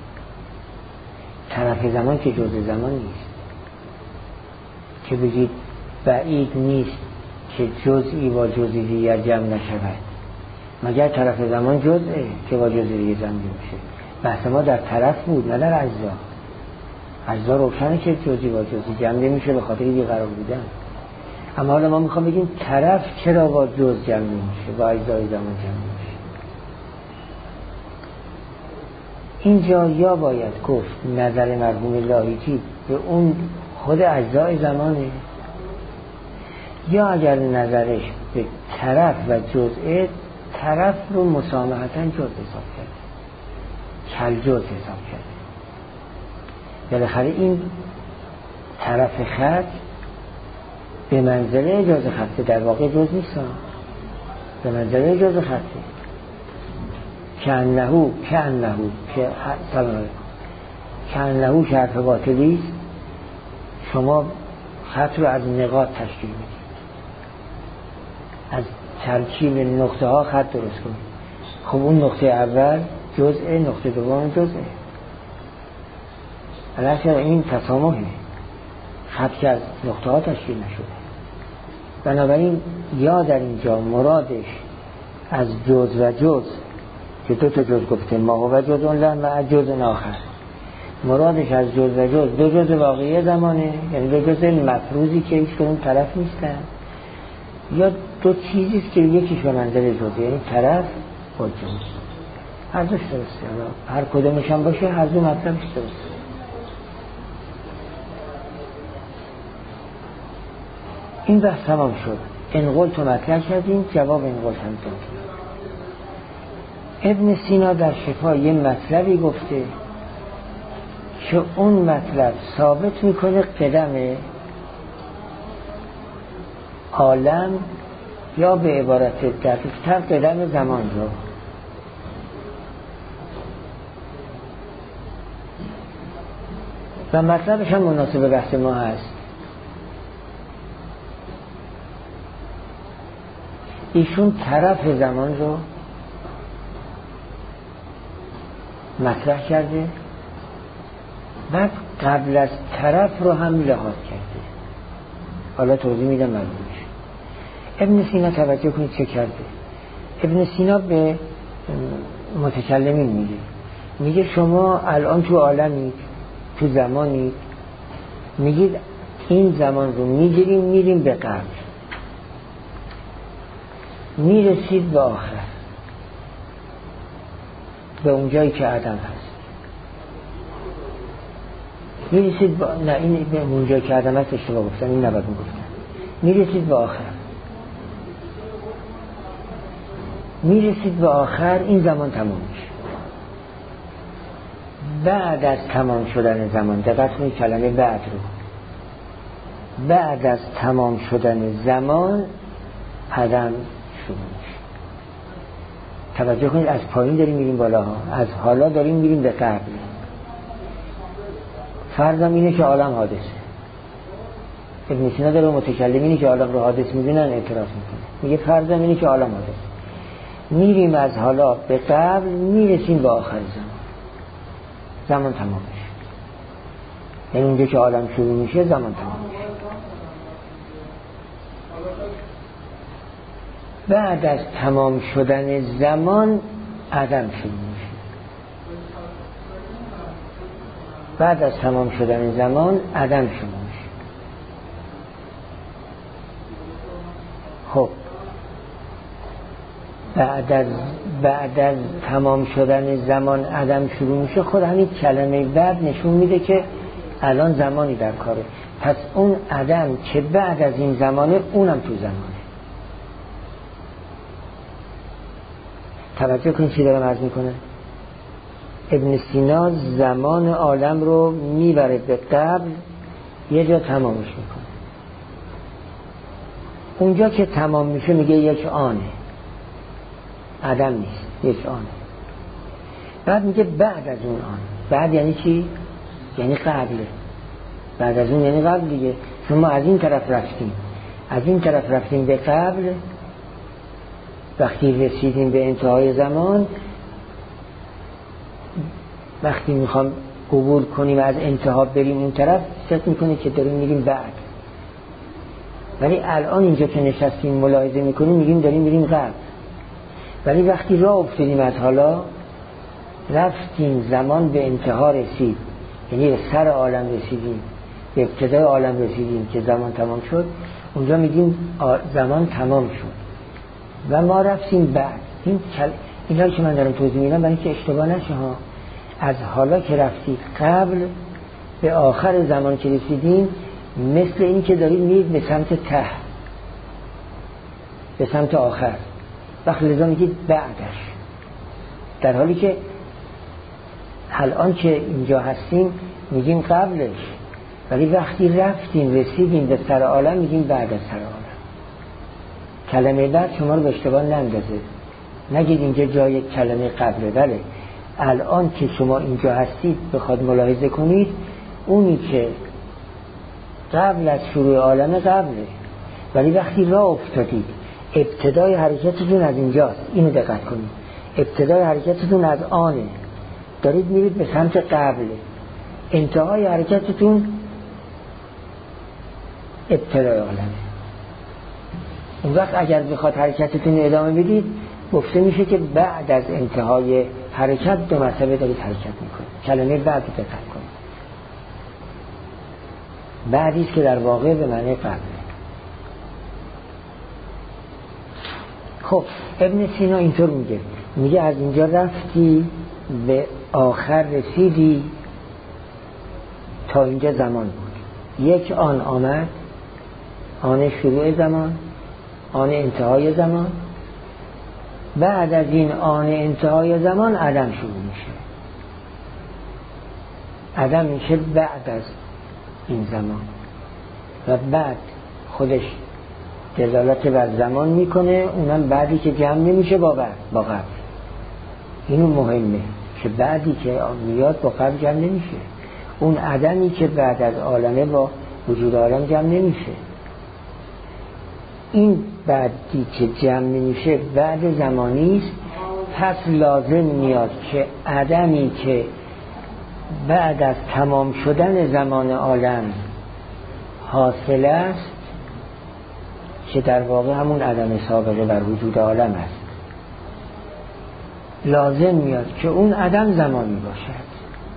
طرف زمان که جزء زمان نیست، که بگید بعید نیست که جزئی با جزء دیگر جمع نشود، مگر طرف زمان جزئه که با جزء دیگر جمع نمیشه. بحث ما در طرف بود نه در اجزا. اجزا روشنه که جزئی با جزئی جمع نمیشه به خاطر بیقرار بودن. اما حالا ما میخوام بگیم طرف چرا با جزء جمع نمیشه، با اجزای زمان جمع نمیشه. اینجا یا باید گفت نظر مرحوم لاهیجی به اون خود اجزای زمانه، یا اگر نظرش به طرف و جزء، طرف رو مسامحتاً جزء حساب کرد، کل جزء حساب کرد. بالاخره این طرف خط به منزله جزء خطه، در واقع جزء نیست، به منزله جزء خطه. کانه که حرف باطلی است. شما خط رو از نقاط تشکیل بدید، از ترکیب نقطه ها خط درست کنید. خب اون نقطه اول جزء، نقطه دوم جزء. علاوه این تسامحه، خط که از نقطه ها تشکیل نشده. بنابراین یا در اینجا مرادش از جزء و جزء که دو تا جزء گفته ما و جزء له مع جزء آخر، مرادش از جزء و جزء دو جزء واقعی زمانه، یعنی دو جزء مفروضی که هیچ کدوم طرف نیستن، یا دو چیزیست که یکیش به منزله جزء، یعنی طرف و جزء. هر دوش درسته، هر کدومش هم باشه هر دو مطلبش درسته. این بحث تمام شد. انقل تو مطلب کردیم، جواب انقل هم دادیم. ابن سینا در شفا یه مطلبی گفته که اون مطلب ثابت میکنه قدم عالم، یا به عبارت دقیق‌تر قدم زمان رو. و مطلبش هم مناسب بحث ما هست. ایشون طرف زمان رو مطرح کرده و قبل از طرف رو هم لحاظ کرده. حالا توضیح میدم معنیش. ابن سینا توجه کنید چه کرده. ابن سینا به متکلمین میگه شما الان تو عالمید، تو زمانید، میگید این زمان رو میگیریم میریم به قبل، میرسید به آخر، به اونجایی که عدم هست، میرسید با... نه این به اونجایی که عدم هست اشتباه گفتن، این نباید میگفتن، میرسید به آخر، میرسید به آخر، این زمان تمام میشه. بعد از تمام شدن زمان، دقت کنید کلمه بعد رو، بعد از تمام شدن زمان عدم شروع میشه. توجه کنید از پایین داریم میریم بالا ها، از حالا داریم میریم به قبل. فرضم اینه که عالم حادثه. ابن سینا داره متکلمینی که عالم رو حادث میدونن اعتراض میکنه، میگه فرضم اینه که عالم حادثه، میریم از حالا به قبل، میرسیم به آخر زمان تمام میشه. یعنی اونجا که عالم شروع میشه زمان تمام میشه. بعد از تمام شدن زمان عدم شروع میشه. بعد از تمام شدن زمان عدم شروع میشه. خب بعد از تمام شدن زمان عدم شروع میشه. خود همین کلمه بعد نشون میده که الان زمانی در کاره. پس اون عدم که بعد از این زمانه، اونم تو زمانه. توجه کنید چی دارم عرض میکنه. ابن سینا زمان عالم رو میبره به قبل، یه جا تمامش میکنه. اونجا که تمام میشه میگه یک آنه، عدم نیست، یک آنه. بعد میگه بعد از اون آن. بعد یعنی چی؟ یعنی قبله. بعد از اون یعنی قبل دیگه. شما از این طرف رفتیم، از این طرف رفتیم به قبل، وقتی رسیدیم به انتهای زمان، وقتی میخوام عبور کنیم از انتها بریم اون طرف، فکر میکنه که داریم میریم بعد. ولی الان اینجا که نشستیم ملاحظه میکنیم میگیم داریم میریم قبل. ولی وقتی راه افتادیم از حالا، رفتیم زمان به انتها رسید، یعنی به سر عالم رسیدیم، به ابتدای عالم رسیدیم که زمان تمام شد، اونجا میگیم زمان تمام شد و ما رفتیم بعد. اینایی که من دارم توضیح میدم برای اینکه اشتباه نشه ها. از حالا که رفتید قبل، به آخر زمان که رسیدیم، مثل این که دارید میرید به سمت ته، به سمت آخر. وقت لذا میگید بعدش، در حالی که الان که اینجا هستیم میگیم قبلش، ولی وقتی رفتیم رسیدیم به سر عالم میگیم بعد از سر عالم. کلمه بعد شما رو به اشتباه نندازه، نگید اینجا جای کلمه قبله. بله الان که شما اینجا هستید بخواد ملاحظه کنید، اونی که قبل از شروع عالم قبله، ولی وقتی راه افتادید ابتدای حرکتتون از اینجاست. اینو دقت کنید، ابتدای حرکتتون از آنه، دارید میرید به سمت قبله، انتهای حرکتتون ابتدای عالمه. اون وقت اگر بخواد حرکتتون ادامه بدید، گفته میشه که بعد از انتهای حرکت دو مرتبه دارید حرکت میکنید. کلمه بعد دقت کنید، بعدی است که در واقع به معنی قبله. خب ابن سینا اینطور میگه از اینجا رفتی به آخر رسیدی، تا اینجا زمان بود. یک آن آمد، آن شروع زمان، آن انتهای زمان. بعد از این آن انتهای زمان عدم شروع میشه. عدم میشه بعد از این زمان و بعد خودش دلالت بر زمان میکنه، اونم بعدی که جمع نمیشه با قبل. اینو مهمه که بعدی که میاد با قبل جمع نمیشه. اون عدمی که بعد از عالمه با وجود عالم جمع نمیشه. این بعدی که جمع نمیشه بعد زمانی است. پس لازم میاد که عدمی که بعد از تمام شدن زمان عالم حاصل است، که در واقع همون عدم سابقه بر وجود عالم است، لازم میاد که اون عدم زمانی باشد.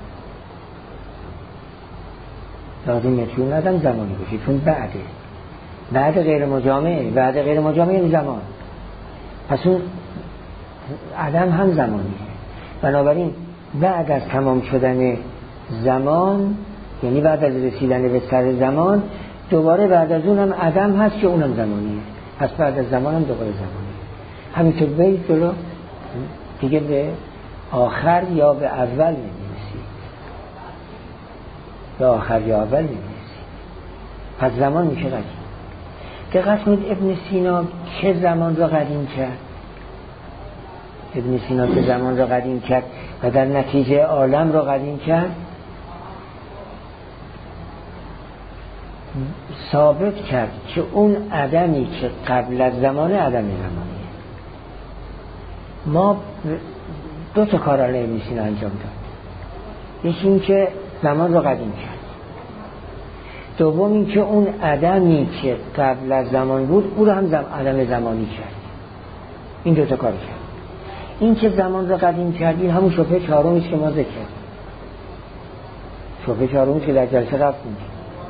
لازم میاد که اون عدم زمانی باشه، چون بعد غیر مجامعه، بعد غیر مجامعه یعنی زمان، پس اون عدم هم زمانیه. بنابراین بعد از تمام شدن زمان، یعنی بعد از رسیدن به سر زمان، دوباره بعد از اونم عدم هست که اونم زمانیه. پس بعد از زمان هم دوباره زمانیه. همینطور برید جلو دیگه به آخر یا به اول نمیرسید، به آخر یا اول نمیرسید. پس زمان میشه قدیم. دقت کنید ابن سینا چه زمان را قدیم کرد. ابن سینا که زمان را قدیم کرد و در نتیجه عالم را قدیم کرد، ثابت کرد که اون عدمی که قبل از زمان عدم زمانیه. ما دو تا کار علیه ابن سینا انجام داد. یکی این که زمان را قدیم کرد، دوم این که اون عدمی که قبل از زمان بود او را هم عدم زمانی کرد. این دو تا کار کرد. این که زمان را قدیم کرد این همون شبهه چهارمی است که ما ذکر کردیم. شبهه چهارمی است که در جلسه قبل میگیم.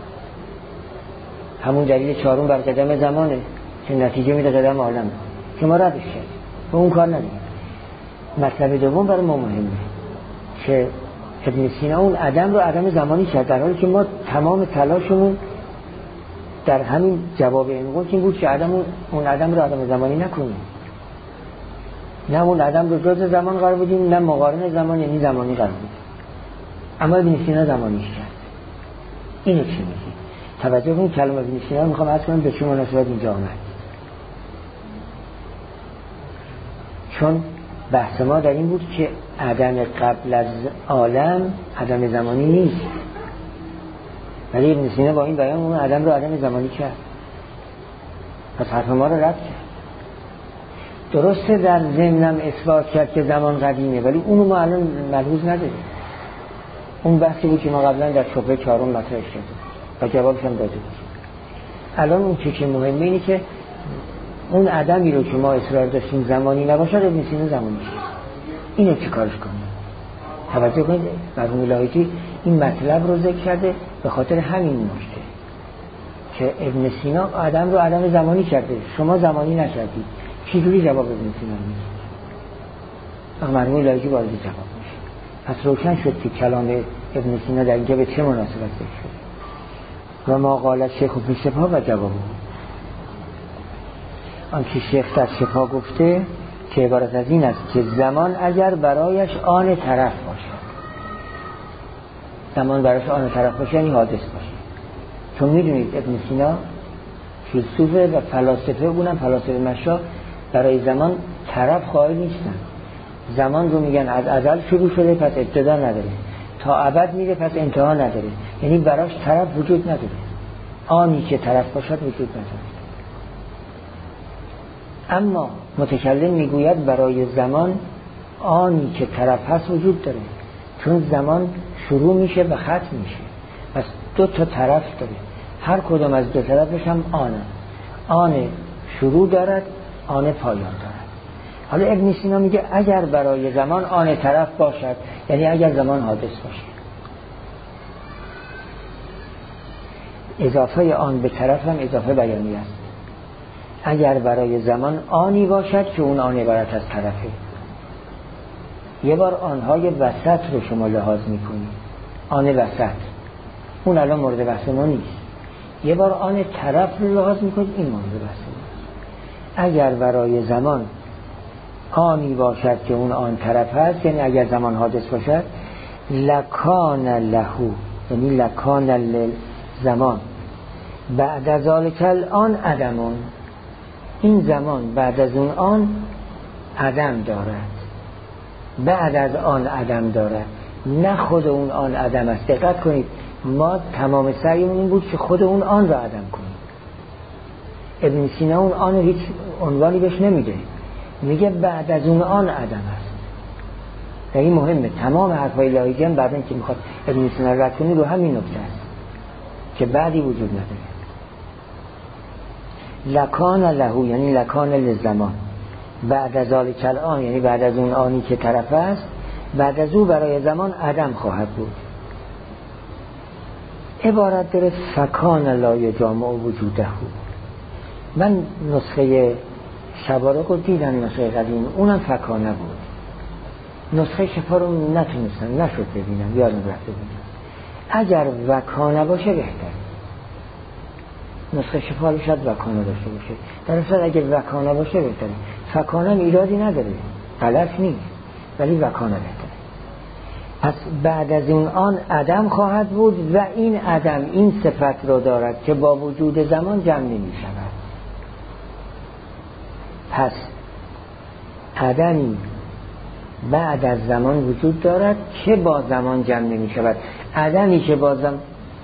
همون دلیل چهارم بر قدم زمانه که نتیجه میده قدم عالم که ما ردش کردیم و اون کار نداریم. مطلب دوم برای ما مهمه که ابن سینا اون عدم رو عدم زمانی کرد، در حالی که ما تمام تلاشمون در همین جواب این قول این بود که اون عدم رو عدم زمانی نکنیم، نه اون عدم رو جز زمان قرار بدیم، نه مقارن زمان یعنی زمانی قرار بدیم. اما ابن سینا زمانیش کرد. اینو چی میگی؟ توجه کنید کلمه ابن سینا رو میخوام عرض کنم به چه مناسبت اینجا آمد. چون بحث ما در این بود که عدم قبل از عالم عدم زمانی نیست، ولی ابن سینا با این بیان اون عدم رو عدم زمانی کرد. پس حرف ما رو رد کرد. درسته در ضمنم اثبات کرد که زمان قدیمه، ولی اونو ما الان ملحوظ نداریم. اون بحثی بود که ما قبلا در شبهه چهارم مطرح کردیم و جوابش هم داده بود. الان اون که مهمه اینه که اون عدمی رو که ما اصرار داشتیم زمانی نباشه رو ابن سینا زمانی شد. اینو چی کارش کنیم؟ توجه کنید مرحوم لاهیجی این مطلب رو ذکر کرده به خاطر همین نکته که ابن سینا عدم رو عدم زمانی کرده، شما زمانی نکردید. چجوری جواب ابن سینا میدید؟ مرحوم لاهیجی وارد جواب میشه. پس روشن شد که کلام ابن سینا در اینجا به چه مناسبت ذکر شده. و ما قال شیخ فی شفا و جواب آنکه شیخ در شفا گفته که عبارت از این است که زمان اگر برایش آن طرف باشد، زمان برایش آن طرف باشه یعنی حادث باشه. چون میدونید ابن سینا فیلسوفه و فلاسفه، اونم فلاسفه مشا برای زمان طرف قائل نیستن. زمان رو میگن از ازل شروع شده پس ابتدا نداره، تا ابد میره پس انتها نداره، یعنی براش طرف وجود نداره. آنی که طرف باشد وجود نداره. اما متکلم میگوید برای زمان آنی که طرف هست وجود داره، چون زمان شروع میشه و ختم میشه، پس دو تا طرف داره، هر کدام از دو طرفش هم آن شروع دارد، آن پایان دارد. حالا ابن سینا میگه اگر برای زمان آن طرف باشد، یعنی اگر زمان حادث باشه. اضافه آن به طرف هم اضافه بیانی است. اگر برای زمان آنی باشد که اون آن عبارت از طرفه، یه بار آنهای وسط رو شما لحاظ میکنید، آن وسط اون الان مورد بحث ما نیست. یه بار آن طرف رو لحاظ میکنید، این مورد بحث ما. اگر برای زمان آنی باشد که اون آن طرف هست، یعنی اگر زمان حادث باشد، لکان لهو، یعنی لکان للزمان بعد از ذالک الان عدمون، این زمان بعد از اون آن عدم دارد، بعد از آن عدم دارد، نه خود اون آن عدم است. دقت کنید ما تمام سعیمون این بود که خود اون آن را عدم کنیم. ابن سینا اون آن هیچ عنوانی بهش نمیده، میگه بعد از اون آن عدم است. این مهمه. تمام حرفای لاهیجی هم بعدن که میخواد ابن سینا رد کنی رو همین نکته است که بعدی وجود نداره. لکان لهو یعنی لکان لزمان بعد از ذالک الآن، یعنی بعد از اون آنی که طرف است، بعد از او برای زمان عدم خواهد بود. عبارت داره فکان لا یجامع وجوده. من نسخه شبارق رو دیدم، نسخه قدیم، اونم فکانه بود. نسخه شفا رو نتونستم، نشد ببینم، یادم رفته ببینم. اگر وکانه باشه بهتر. نسخه شفا رو شاید وکانه داشته باشه، در اصل اگر وکانه باشه بهتره. فکانه ایرادی نداره، غلط نیست، ولی وکانه بهتره. پس بعد از اون آن عدم خواهد بود و این عدم این صفت رو دارد که با وجود زمان جمع نمی شود. پس عدمی بعد از زمان وجود دارد که با زمان جمع نمی شود. عدمی که با زمان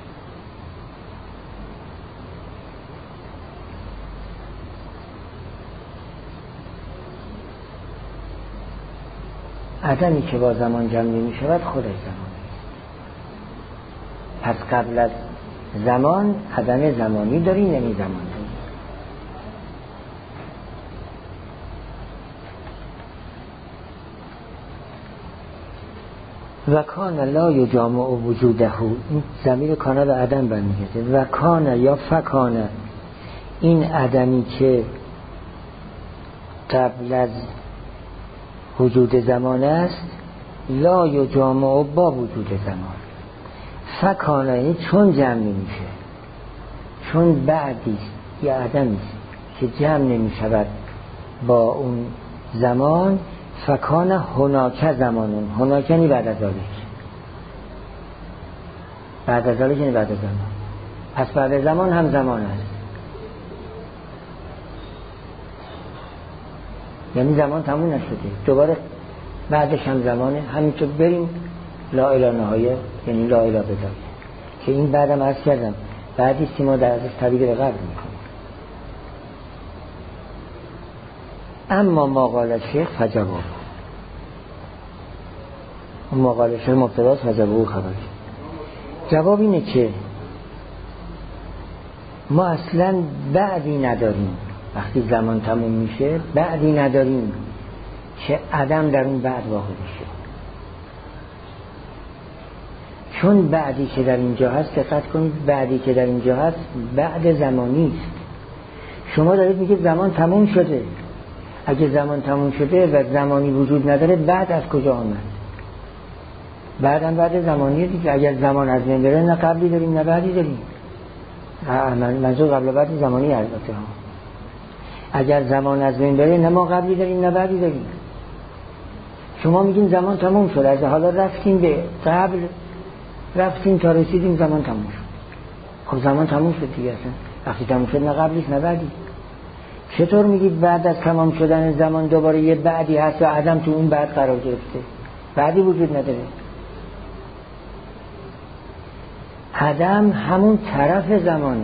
جمع نمی شود خودش زمان. پس قبل از زمان عدم زمانی داری، نمی زمان داری. و کان لا یجامع وجوده، این ضمیر کانه به عدم برمیگرده. و کانه یا فکانه، این عدمی که قبل از وجود زمان است، لا یجامع با وجود زمان. فکانه این چون جمع نمیشه، چون بعدی یا عدمی که جمع نمی شود با اون زمان. فکان هناک زمانون، هناک یعنی بعد از ذالک، بعد از ذالک یعنی بعد از زمان. پس بعد از زمان هم زمان است، یعنی زمان تموم نشده، دوباره بعدش هم زمانه. همینطور بریم لا اله نهایه، یعنی لا اله بدایه، که این بعدم عرض کردم بعدی ما در ازش طبیقه به قبل میکنیم. اما ما قال شیخ فجواب، ما قال شیخ مبتداست، فجواب خبرش. جواب اینه که ما اصلا بعدی نداریم، وقتی زمان تموم میشه بعدی نداریم که عدم در اون بعد واقع بشه. چون بعدی که در اینجا هست، دقت کنید، بعدی که در اینجا هست بعد زمانی است. شما دارید میگید زمان تموم شده. اگه زمان تموم شده و زمانی وجود نداره، بعد از کجا آمد؟ بعدم بعد زمانیه دیگه. اگر زمان از بین بره، نه قبلی داریم نه بعدی داریم. منظور قبل و بعد زمانی البته ها. اگر زمان از بین بره، نه ما قبلی داریم نه بعدی داریم. شما میگین زمان تموم شد، از حالا رفتیم به قبل، رفتیم تا رسیدیم زمان تموم شد. خب زمان تموم شد دیگه، اصلا وقتی تموم شد نه قبلیش نه بعدی. چطور میگید بعد از تمام شدن زمان دوباره یه بعدی هست و عدم تو اون بعد قرار گرفته؟ بعدی وجود نداره. عدم همون طرف زمانه،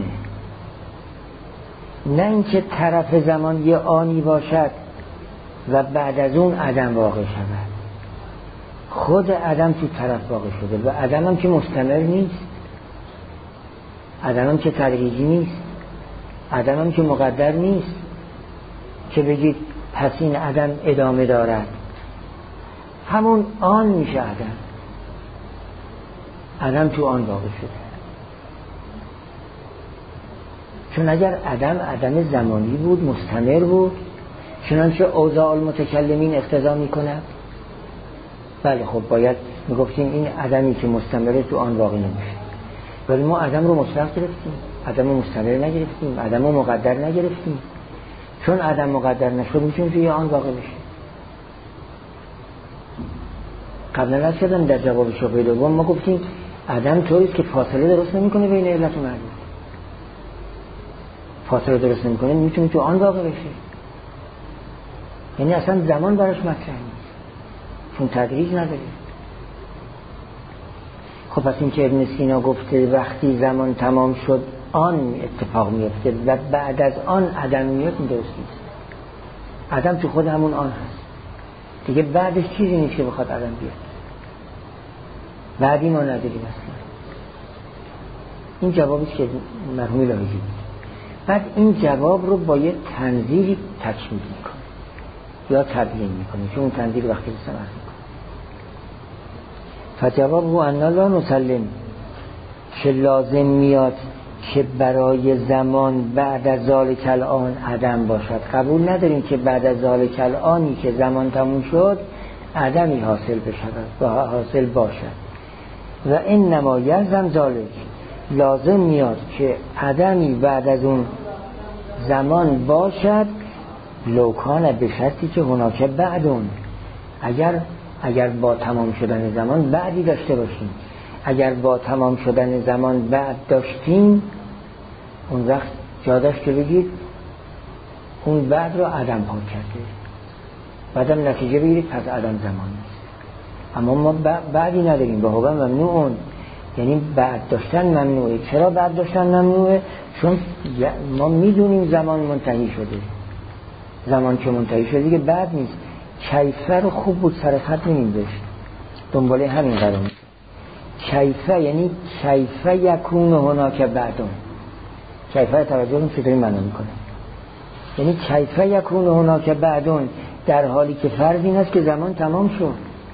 نه اینکه طرف زمان یه آنی باشد و بعد از اون عدم واقع شود. خود عدم تو طرف واقع شده و عدم هم که مستمر نیست، عدم هم که تدریجی نیست، عدم هم که مقدر نیست که بگید پس این عدم ادامه دارد. همون آن میشه عدم. عدم تو آن واقع شده. چون اگر عدم زمانی بود، مستمر بود، چنانچه اوضاع المتکلمین اقتضا میکنه، بله خب باید میگفتیم این عدمی که مستمره تو آن واقع نمیشه. ولی ما عدم رو مطلق گرفتیم، عدم مستمر نگرفتیم، عدم مقدر نگرفتیم. چون عدم مقدر نشد میتونه توی آن واقع بشه. قبلا رد شدم در جواب شبهه دوم ما گفتیم عدم طوریست که فاصله درست نمیکنه بین علت و معلول. فاصله درست نمیکنه، میتونه تو آن واقع بشه. یعنی اصلا زمان براش مطرح نیست، چون تدریج نداره. خب پس این که ابن سینا گفته وقتی زمان تمام شد آن اتفاق میفته و بعد از آن عدم میاد، این درست نیست. عدم تو خود همون آن هست دیگه، بعدش چیزی نیست که بخواد عدم بیاد. بعدی ما نداریم اصلا. این جوابیست که مرحوم لاهیجی بود. بعد این جواب رو با یه تنظیری تکمیل میکنه. یا تبیین میکنه، چون اون تنزیل وقتی به ثمر میکنه. فجواب هو انا لا نسلم، که لازم میاد که برای زمان بعد از ذالک الان عدم باشد. قبول نداریم که بعد از ذالک الانی که زمان تموم شد عدمی حاصل بشود و حاصل باشد. و انما یلزم ذالک، لازم میاد که عدمی بعد از اون زمان باشد، لوکان به شرطی که هناک بعدون، اگر با تمام شدن زمان بعدی داشته باشیم. اگر با تمام شدن زمان بعد داشتیم، اون وقت جا داشت که بگید اون بعد رو عدم پاک کرده، بعدم نتیجه بگیرید پس عدم زمان است. اما ما بعدی نداریم. به هو ممنوعون، یعنی بعد داشتن ممنوعه. چرا بعد داشتن ممنوعه؟ چون ما میدونیم زمان منتهی شده. زمان که منتهی شده دیگه بعد نیست. کیفه رو خوب بود سر خط نمی‌ذاشت، دنباله همین قرار میشه. کیفه یعنی کیفه یکون هناک بعدون. کیفه توجه کنیم چطوری معنا میکنه. یعنی کیفه یکون هناک بعدون، در حالی که فرض این است که زمان تمام شد.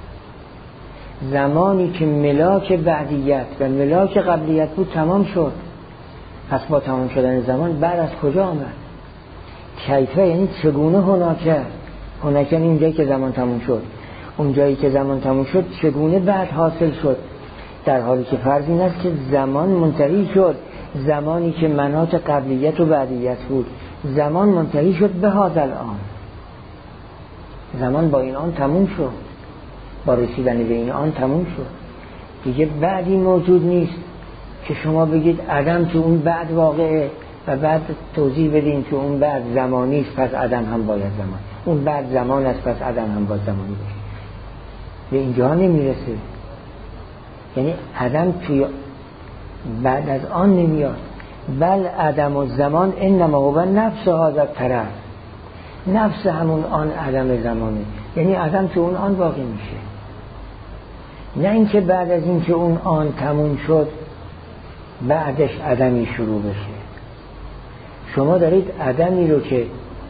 زمانی که ملاک بعدیت و ملاک قبلیت بود تمام شد، پس با تمام شدن زمان بعد از کجا آمد؟ کیفه یعنی چگونه هناک یعنی اونجایی که زمان تموم شد. اونجایی که زمان تموم شد چگونه بعد حاصل شد، در حالی که فرض این است که زمان منتهی شد. زمانی که مناط قبلیت و بعدیت بود، زمان منتهی شد به هذا الان. زمان با این آن تموم شد، با رسیدن به این آن تموم شد. دیگه بعدی موجود نیست که شما بگید عدم تو اون بعد واقعه و بعد توضیح بدین که اون بعد زمانی است پس عدم هم باید زمان، اون بعد زمان است پس عدم هم باید زمانی باشه. به اینجا نمیرسه. یعنی عدم توی بعد از آن نمیاد. بل عدم و زمان انما هو نفس هذا الطرف، نفس همون آن عدم زمانه. یعنی عدم تو اون آن واقع میشه، نه اینکه بعد از اینکه اون آن تموم شد بعدش عدمی شروع بشه. شما دارید عدمی رو که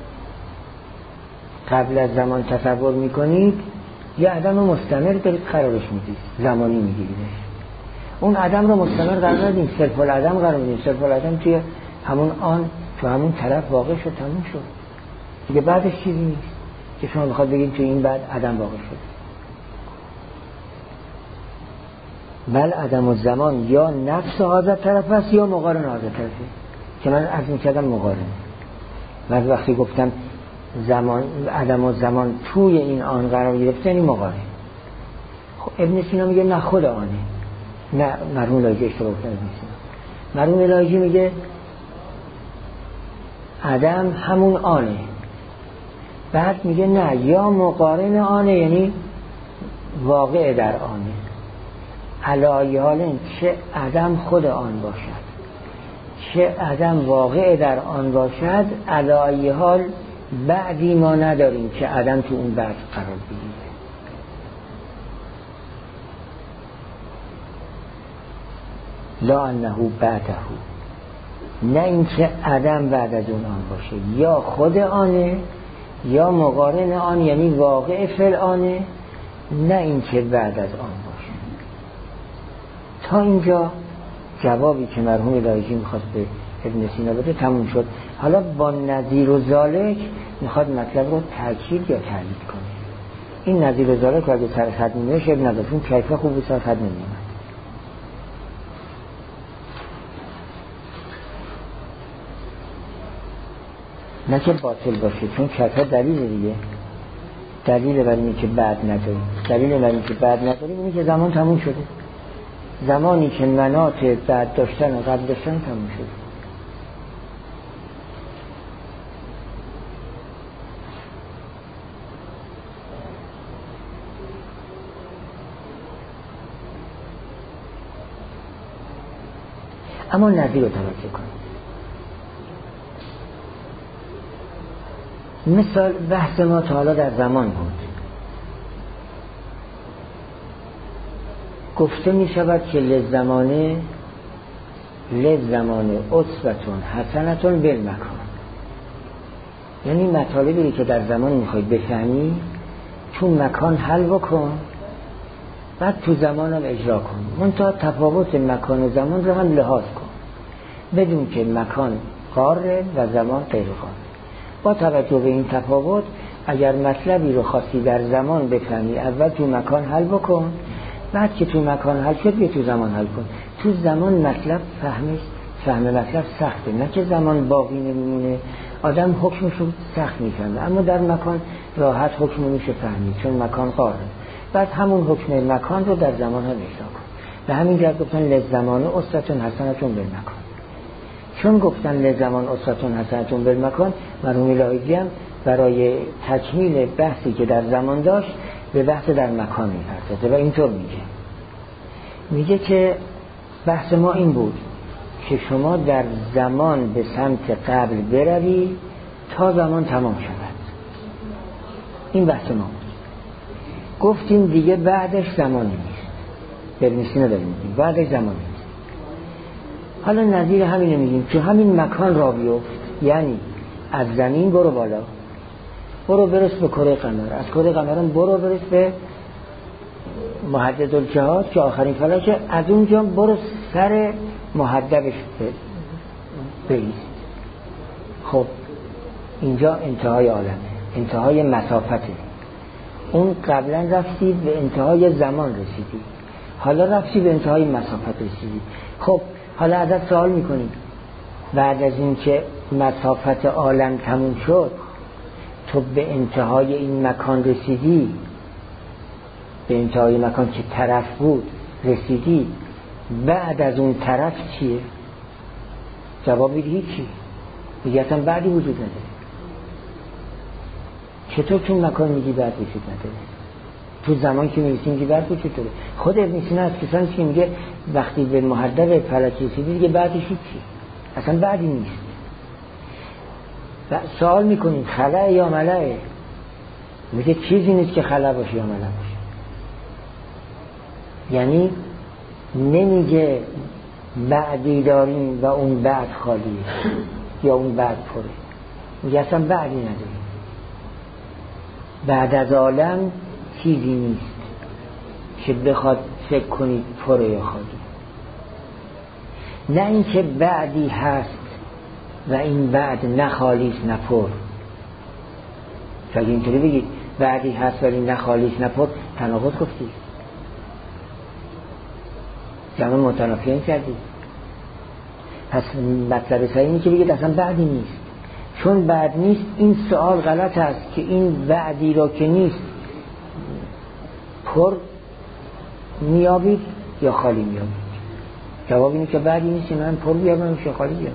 قبل از زمان تصور میکنید یه عدم رو مستمر دارید قرارش میدید، زمانی میگیریدش. اون عدم رو مستمر قرار ندید، صرف العدم قرار میدید. صرف العدم توی همون آن تو همون طرف واقع شد، تموم شد دیگه. بعدش چیزی نیست که شما بخواد بگید تو این بعد عدم واقع شد. بل عدم و زمان یا نفس هذا طرف است یا مقارن هذا طرفه، که من عرض میکردم مقارن. من وقتی گفتم زمان عدم و زمان توی این آن قرار گرفته یعنی مقارن. خب ابن سینا میگه نه خود آنه، نه مرحوم لایجی اشتباه کرده. ابن سینا مرحوم لایجی میگه عدم همون آنه، بعد میگه نه یا مقارن آنه یعنی واقع در آنه. علای حالن چه عدم خود آن باشد چه عدم واقع در آن باشد، علای حال بعدی ما نداریم که عدم تو اون بعد قرار بگیره. لا انه بعده، نه اینکه عدم بعد از اون آن باشه، یا خود آنه یا مقارن آن یعنی واقع فعل آنه، نه اینکه بعد از آن باشه. تا اینجا جوابی که مرحوم لایجی میخواست به ابن سینا بده تموم شد. حالا با نظیر و ذالک میخواد مطلب رو تاکید یا تایید کنه. این نظیر و ذالک رو اگه سر خط نمیشه ابن نداشت، اون کیفه خوب بود سر خط نمیمد. نه که باطل باشه، چون کیفه دلیل دیگه، دلیل بر اینه که بعد نداریم. دلیل بر اینه که بعد نداریم اینه که زمان تموم شده. زمانی که مناط بعد داشتن و قبل داشتن تموم شده. اما نظیر رو توجه کنید. مثال بحث ما تا حالا در زمان بود. گفته می شود که لزمانه عصبتون حسنتون بالمکان. یعنی مطالبی که در زمان میخوای بفهمی تو مکان حل بکن، بعد تو زمان هم اجرا کن. منتها تفاوت مکان و زمان رو هم لحاظ کن، بدون که مکان قاره و زمان غیر قاره. با توجه به این تفاوت اگر مطلبی رو خواستی در زمان بفهمی، اول تو مکان حل بکن، بعد که تو مکان حل شد بیا تو زمان حل کن. تو زمان مطلب فهم مطلب سخته، نه که زمان باقی نمیمونه، آدم حکمش رو سخت میفهمه، اما در مکان راحت حکم میشه فهمید چون مکان قاره. بعد همون حکم مکان رو در زمان هم اجرا کن. به همین جهت گفتن لزمان اسوة حسنة بالمکان. چون گفتن لزمان اسوة حسنة بالمکان، مرحوم لاهیجی هم برای تکمیل بحثی که در زمان داشت به بحث در مکان میپردازه و اینطور میگه که بحث ما این بود که شما در زمان به سمت قبل بروی تا زمان تمام شود. این بحث ما بود. گفتیم دیگه بعدش زمانی نیست، برنیسی نداریم میگیم بعدش زمانی نیست. حالا نظیر همینه میگیم که همین مکان را بیفت، یعنی از زمین برو بالا، برو برس به کره قمر، از کره قمرم برو برس به محدد الجهات که آخرین فلکه، از اونجا برو سر محدبش بریست. خب اینجا انتهای عالمه، انتهای مسافته. اون قبلا رفتی به انتهای زمان رسیدی، حالا رفتی به انتهای مسافت رسیدی. خب حالا ازت سوال میکنیم بعد از این که مسافت عالم تموم شد تو به انتهای این مکان رسیدی، به انتهای مکان که طرف بود رسیدی، بعد از اون طرف چیه؟ جواب میدی هیچی، دیگه اصلا بعدی وجود نداره. چطور چون مکان میگی بعد وجود نداره؟ تو زمان که میرسیم که بعد وجود داره. خود ابن سینا از کسانی که میگه وقتی به محدب فلکی رسیدی دیگه بعدش هیچی، اصلا بعدی نیست. سوال میکنیم خلأ یا ملأ؟ میگه چیزی نیست که خلأ باشه یا ملأ باشه. یعنی نمیگه بعدی داریم و اون بعد خالیه یا اون بعد پره، میگه اصلا بعدی نداریم. بعد از عالم چیزی نیست که بخواد فکر کنید پره یا خالی. نه اینکه بعدی هست و این بعد نه خالیست نه پر. شاید اینطوری بگید بعدی هست ولی نه خالیست نه پر، تناقض گفتید، جمع متنافیین کردید. پس مطلب صحیح اینه که بگید اصلا بعدی نیست. چون بعد نیست این سوال غلط است که این بعدی را که نیست پر میابید یا خالی میابید. جواب اینه که بعدی نیست، من پر بیابم یا خالی بیابم.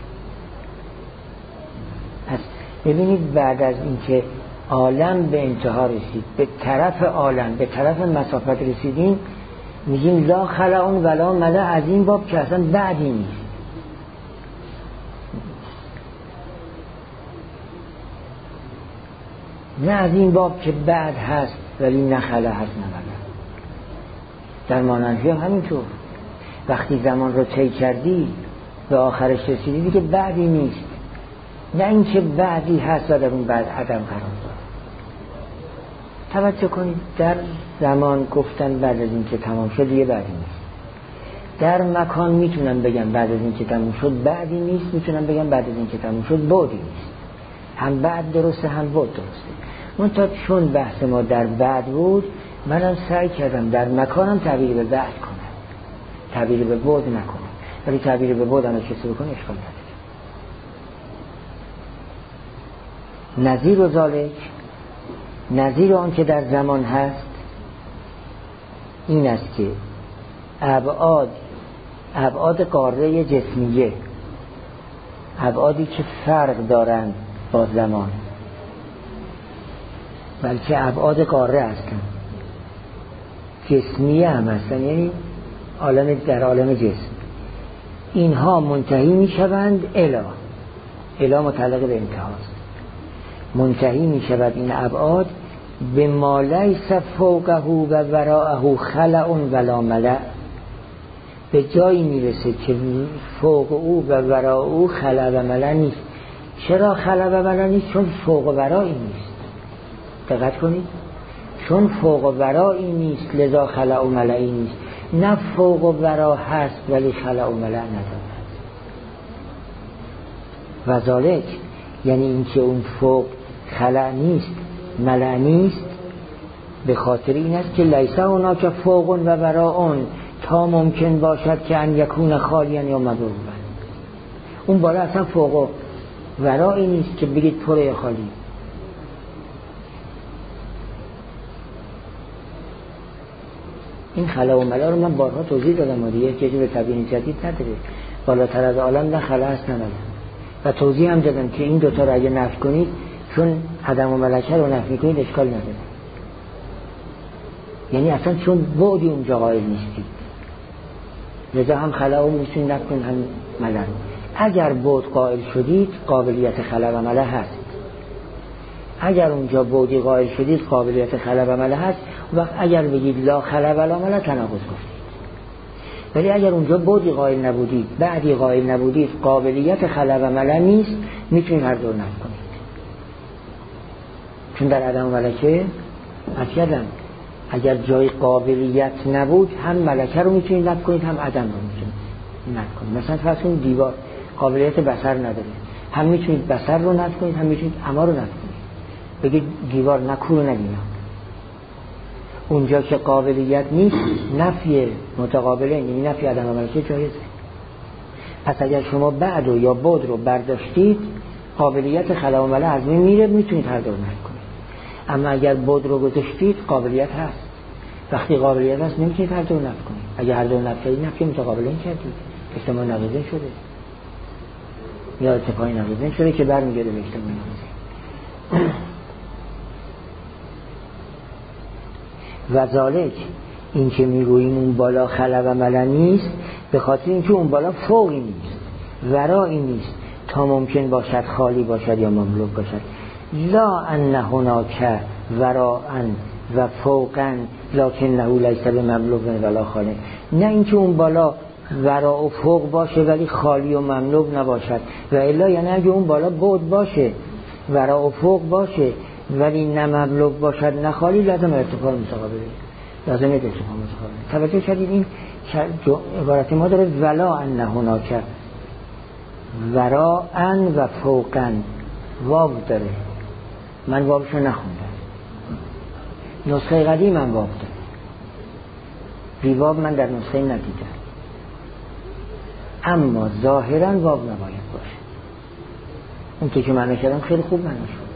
پس ببینید بعد از اینکه عالم به انتها رسید، به طرف عالم، به طرف مسافت رسیدیم، میگیم لا خلأ ولا ملأ، از این باب که اصلا بعدی نیست. نه از این باب که بعد هست ولی نه خلأ هست نه ملأ. در مانندی هم همینطور، وقتی زمان رو طی کردی به آخرش رسیدی دیگه بعدی نیست، نه اینکه بعدی هست و در اون بعد عدم قرار داره. توجه کنید، در زمان گفتن بعد از این که تمام شد دیگه بعدی نیست. در مکان میتونم بگم بعد از این که تمام شد بعدی نیست، میتونم بگم بعد از این که تمام شد بعدی نیست. هم بعد درسته هم بعد درسته. منتها چون بحث ما در بعد بود، منم سعی کردم در مکانم تعبیر به بعد کنم، تعبیر به بعد نکنم، ولی تعبیر به بعد هم کسی بکنه اشکال نداره. نظیر و ذالک، نظیر آن که در زمان هست این است که ابعاد قاره جسمیه، ابعادی که فرق دارند با زمان، بلکه ابعاد قاره هستند، جسمیه هم هستند، یعنی در عالم جسم، اینها منتهی می شوند الی متعلق به انتهاست. منتهی می شود این ابعاد به ما لیس فوقه و وراءه خلأ ولا ملأ، به جایی می رسه که فوق او و وراء او خلأ و ملأ نیست، چرا خلا و ملا نیست؟ چون فوق و برایی نیست. دقت کنید، چون فوق و برایی نیست لذا خلا و ملایی نیست. نه فوق و برا هست ولی خلا و ملا ندارد. و ذالک یعنی این که اون فوق خلا نیست ملا نیست، به خاطر این است که لیس هناک فوق و براء تا ممکن باشد که ان یکون خالیا یا مضروبا. اون بالا اصلا فوق و برایی نیست که بگید پر یا خالی. این خلا و ملا رو من بارها توضیح دادم و دیگه کسی به تبیین جدید نداره. بالاتر از عالم نه خلا هست نه ملا. و توضیح هم دادم که این دوتا رو اگه نفی کنید، چون عدم و ملکه رو نفی کنید اشکال نداره. یعنی اصلا چون بعدی اونجا قائل نیستید، لذا هم خلا رو میتونید نفی کنید هم ملا. اگر بعد قائل شدید قابلیت خلا و ملا هست. اگر اونجا بعدی قائل شدید قابلیت خلا و ملا هست. وقت اگر بگید لا خلا ولا ملا تناقض گفتید. ولی اگر اونجا بعدی قائل نبودید بعدی قائل نبودید قابلیت خلا و ملا نیست، میتونید هر دو نفی کنید. چون در عدم و ملکه اکیدم اگر جای قابلیت نبود هم ملکه رو میتونید نفی کنید هم عدم رو میتونید نفی کنید. مثلا فرض کنید دیوار قابلیت بصر نداره، هم میتونید بصر رو نفی کنید هم میتونید عما رو نفی کنید. بگید دیوار نکور نبینم. اونجا که قابلیت نیست نفی متقابله، یعنی نفی عدم و ملکه جایزه. پس اگر شما بعد یا بعد رو برداشتید قابلیت خلا و ملا از بین میره، میتونید هر دو رو نفی کنید. اما اگر بعد رو گذاشتید قابلیت هست. وقتی قابلیت هست نمیتونید هر دو رو نفی کنید. اگر هر دو رو نفی کنید نفی متقابله کردید، احتمال نقیضین شده یا ارتفاعی نقیضین شده که برمیگرده به احتمال نقیضین. و ذالک این که میگوییم اون بالا خلا و ملا نیست به خاطر اینکه اون بالا فوقی نیست ورایی نیست تا ممکن باشد خالی باشد یا مملوک باشد. لا ان هناک وراء و فوقا لکنه لیس بمملوک ولا خالی. نه اینکه اون بالا وراء و فوق باشه ولی خالی و مملوک نباشد. و الا یعنی اگه اون بالا بعد باشه وراء و فوق باشه ولی نه مملوک باشد نه خالی، لازم ارتفاع متقابله، لازم ارتفاع متقابله. توجه کردید این عبارت ما داره ولا ان هناک وراء و فوقا، واو داره. من واوشو نخوندم، نسخه قدیم من واو داره، بی واو من در نسخه ندیدم. اما ظاهرا واو نباید باشه. اون که معنی کردم خیلی خوب معنی شد.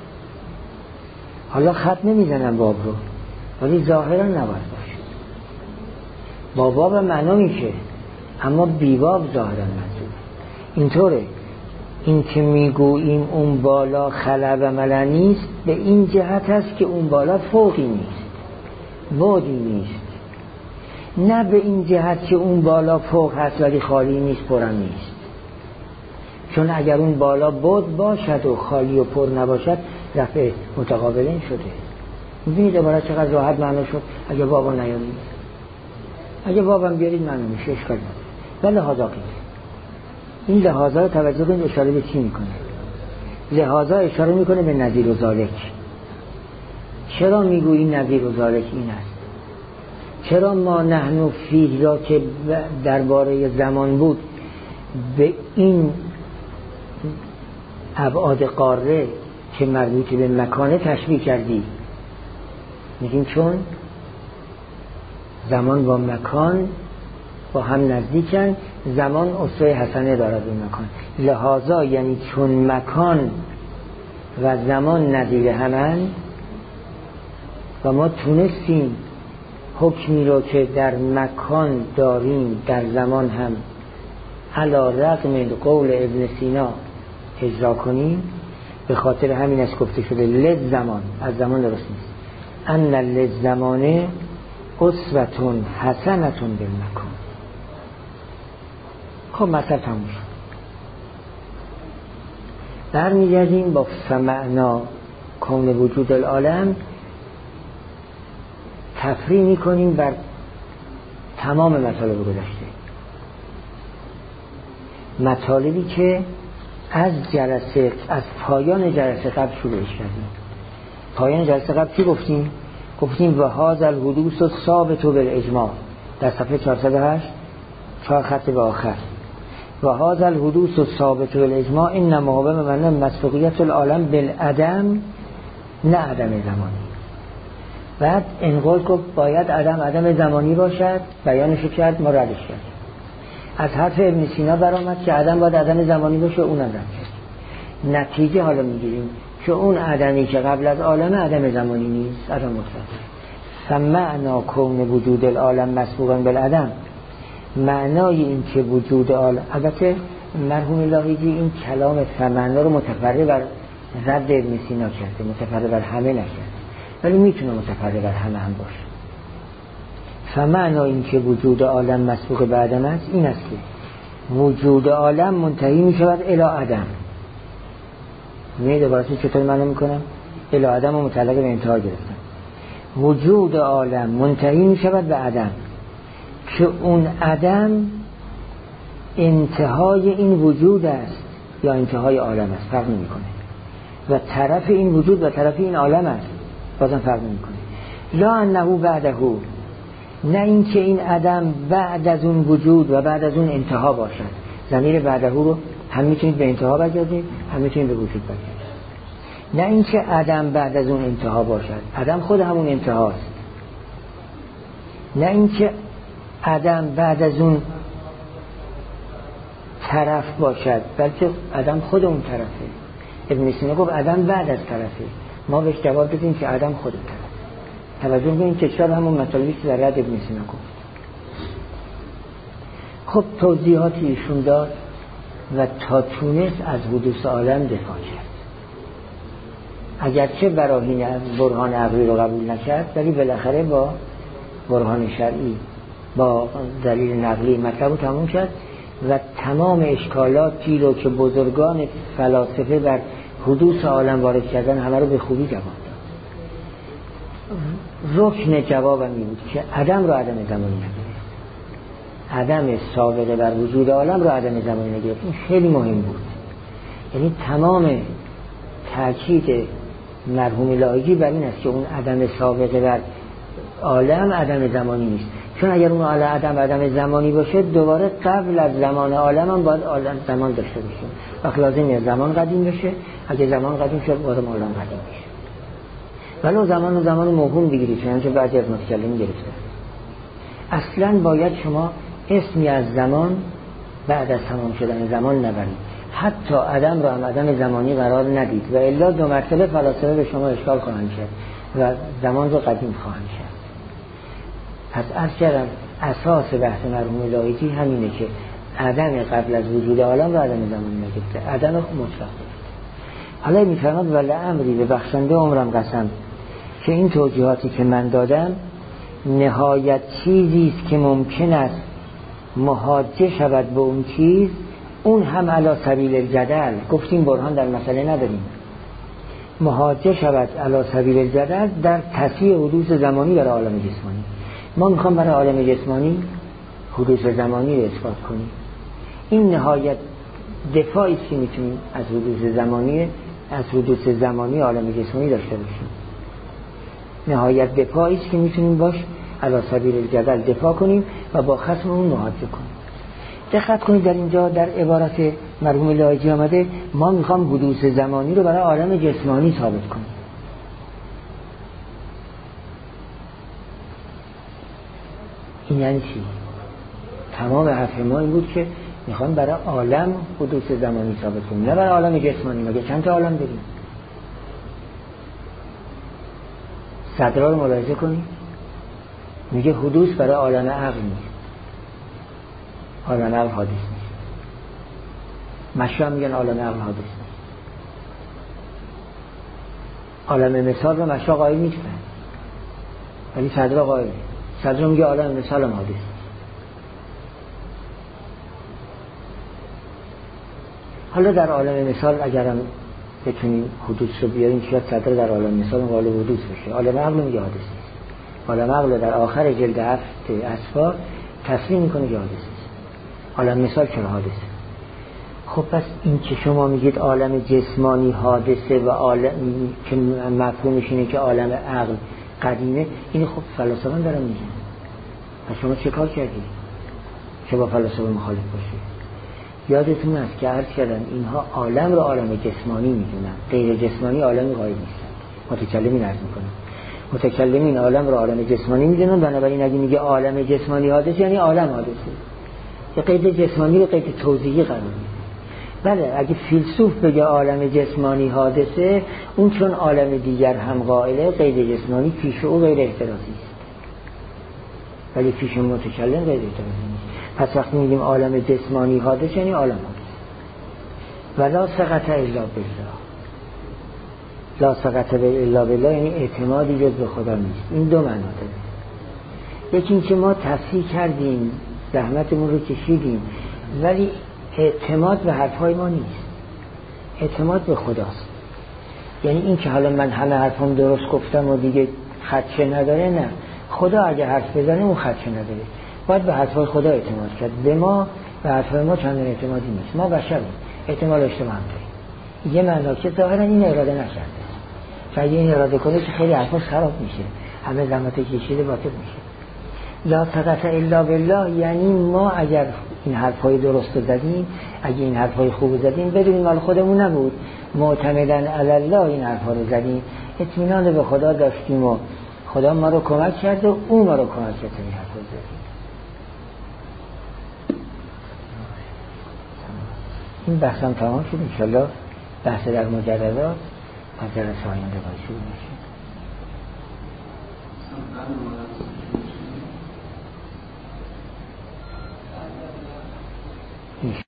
حالا خط نمیزنم باب رو ولی ظاهرا نباید باشه. با باب معنا میشه اما بی باب ظاهرا منظور. اینطوره این که میگوییم اون بالا خلا و ملا نیست به این جهت است که اون بالا فوقی نیست بعدی نیست، نه به این جهت که اون بالا فوق هست ولی خالی نیست پرم نیست. چون اگر اون بالا بعد باشد و خالی و پر نباشد رفع متقابلین شده. می‌بینید عبارت چقدر راحت معنا شد. اگه بابا نیارید، اگه بابم بیارید معنا میشه، اشکال نداره. ولی لحاظا این لحاظا رو توجه کنید اشاره به چی میکنه. لحاظا اشاره میکنه به نظیر و ذالک. چرا میگویی نظیر و ذالک این است؟ چرا ما نحن فیه را که درباره زمان بود به این ابعاد قاره که مربوط به مکانه تشبیه کردی؟ میگیم چون زمان با مکان با هم نزدیکن، زمان اسوه حسنه دارد به مکان، لحاظا یعنی چون مکان و زمان نظیر همند و ما تونستیم حکمی رو که در مکان داریم در زمان هم علی رغم قول ابن سینا اجرا کنیم، به خاطر همین است گفته شده لز زمان، از زمان درست نیست، ان لز زمانه اسوتون حسنتون بالمکان. خب مثلا تموم شد. برمیگردیم با فمعنا کون وجود العالم، تفریع میکنیم بر تمام مطالب گذشته، مطالبی که از پایان جلسه قبل شروعش کردیم. پایان جلسه قبل چی گفتیم؟ گفتیم و هذا الحدوث ثابت بالاجماع در صفحه 408 4 خط به آخر. و هذا الحدوث ثابت بالاجماع انما هو بمعنی مسبوقیت العالم بالعدم نه عدم زمانی. بعد انقل گفت باید عدم زمانی باشد، بیانش کرد، ما ردش کرد. از حرف ابن سینا برآمد که عدم باید عدم زمانی باشه، اونم رد کرد. نتیجه حالا میگیریم که اون عدمی که قبل از عالم عدم زمانی نیست، عدم مطلق. فمعنا کون وجود العالم مسبوقا بالعدم، معنای این که وجود عالم، البته مرحوم لاهیجی این کلام فمعنا رو متفرع بر رد ابن سینا کرده، متفرع بر همه نکرده، ولی میتونه متفرع بر همه هم باشه. فمعنا این که وجود عالم مسبوق به عدم است این است که وجود عالم منتهی می شود الی عدم. عبارتی چطور معنا میکنم؟ الی عدم و متعلق به انتها گرفتم. وجود عالم منتهی می شود به عدم که اون عدم انتهای این وجود است یا انتهای عالم است، فرق نمی کنه. و طرف این وجود و طرف این عالم است، بازم فرق نمی کنه. لا انه بعده، نه این که این عدم بعد از اون وجود و بعد از اون انتها باشد. ضمیر بعده رو هم میتونید به انتها بگردید، هم میتونید به وجود بگردید. نه این که عدم بعد از اون انتها باشد، عدم خود همون انتهاست. نه این که عدم بعد از اون طرف باشد، بلکه عدم خود اون طرفه. ابن سینا گفت عدم بعد از طرفه، ما بهش جواب دادیم که عدم خود طرفه. توجه کنید که چرا همون مطالبی که در رد ابن سینا گفت. خب توضیحاتی ایشون داد و تا تونست از حدوث عالم دفاع کرد. اگرچه براهین برهان عقلی رو قبول نکرد، ولی بالاخره با برهان شرعی، با دلیل نقلی مطلب رو تموم کرد و تمام اشکالاتی رو که بزرگان فلاسفه بر حدوث عالم وارد کردن همه رو به خوبی جواب داد. رکن جوابم این بود که عدم رو عدم زمانی نگرفت، عدم سابقه بر وجود عالم رو عدم زمانی نگرفت. این خیلی مهم بود. یعنی تمام تاکید مرحوم لاهیجی بر این است که اون عدم سابقه بر عالم عدم زمانی نیست، چون اگر اون عدم زمانی باشه دوباره قبل از زمان عالم هم باید عالم زمان داشته باشه. وقت لازمه زمان قدیم بشه، اگه زمان قدیم شد باید عالم قدیم بشه. ولو زمان موهوم بگیرید، چنانچه بعضی از متکلمین گرفته. اصلا باید شما اسمی از زمان بعد از تمام شدن زمان نبرید، حتی عدم رو هم عدم زمانی قرار ندید و الا دو مرتبه فلاسفه به شما اشکال خواهند کرد و زمان رو قدیم خواهند کرد. پس از کردم اساس بحث مرحوم لاهیجی همینه که عدم قبل از وجود عالم رو عدم زمانی نگرفته، عدم مطلق گرفته. حالا میفرماد ولی امری به بخشنده عمرم قسم که این توجیهاتی که من دادم نهایت چیزی است که ممکن است محاجه شود به اون چیز، اون هم علی سبیل الجدل. گفتیم برهان در مسئله نداریم. محاجه شود علی سبیل الجدل در تصحیح حدوث زمانی برای عالم جسمانی. ما میخوام برای عالم جسمانی حدوث زمانی رو اثبات کنیم. این نهایت دفاعی که میتونیم از حدوث زمانی عالم جسمانی داشته باشیم. نهایت دفاعی که میتونیم باش علی سبیل الجدل دفاع کنیم و با خصم اون محاجه کنیم. دقت کنید در اینجا در عبارت مرحوم لاهیجی آمده ما میخوام حدوث زمانی رو برای عالم جسمانی ثابت کنیم. این یعنی چی؟ تمام حرف ما این بود که میخوام برای عالم حدوث زمانی ثابت کنیم، نه برای عالم جسمانی. مگه چند تا عالم داریم؟ صدرها رو ملاحظه کنید، میگه حدوث برای عالم عقل نیست، عالم عقل حادث نیست. مشا میگن عالم عقل حادث نیست. عالم مثال رو مشا قائل نیستن، ولی صدرها قائله. صدرها میگه عالم مثال هم حادث نیست. حالا در عالم مثال اگرم بتونیم حدوث رو بیاریم شاید صدر در عالم مثال قائل حدوث بشه. عالم عقل میگه حادث نیست. عالم عقل در آخر جلد 7 اسفار تصریح میکنه که حادث نیست. عالم مثال چرا حادثه؟ خب پس این که شما میگید عالم جسمانی حادثه و عالم که مفهومش اینه که عالم عقل قدیمه، این خب فلاسفه‌ها دارن میگن. پس شما چه کار کردید که با فلاسفه مخالف باشید؟ یادتون است که عرض کردن اینها عالم رو عالم جسمانی میدونن، غیر جسمانی عالمی قائل نیستن. متکلمین عرض میکنن متکلمین عالم رو عالم جسمانی میدونن، بنابراین اگه میگه عالم جسمانی حادثه یعنی عالم حادثه، که قید جسمانی رو قید توضیحی قرار میده. بله اگه فیلسوف بگه عالم جسمانی حادثه، اون چون عالم دیگر هم قائله قید جسمانی پیش او غیر احترازی است، ولی پیش متکلم غیر احترازی نیست. پس وقتی میگیم عالم جسمانی حادثه یعنی عالم حادثه. ولا سقط الا بالله، لا سقط الا بالله یعنی اعتمادی جز به خدا نیست. این دو معنا داره. یکی این که ما تصحیح کردیم، زحمتمون رو کشیدیم، ولی اعتماد به حرفای ما نیست، اعتماد به خداست. یعنی این که حالا من همه حرفم درست گفتم و دیگه خدشه نداره، نه، خدا اگه حرف بزنه اون خدشه نداره. باید به حرفای خدا اعتماد کرد. به ما به حرفای ما چندان اعتمادی نیست، ما بشریم، احتمال اشتباه هم داریم. یه معنا که ظاهرا این اراده نکرده، و اگه این اراده کنه که خیلی حرفاش خراب میشه، همه زحمت کشیده باطل میشه. لا سقط الا بالله یعنی ما اگر این حرفای درست زدیم، اگه این حرفای خوب زدیم، بدونیم مال خودمون نبود، معتمدن علی الله این حرفا رو زدیم، اطمینان به خدا داشتیم و خدا ما رو کمک کرد و اون ما رو کمک کرد این حرفا زدیم. این بحثم تمام شد. انشالله بحث در مجردات از جلسه آینده باید شروع میشه.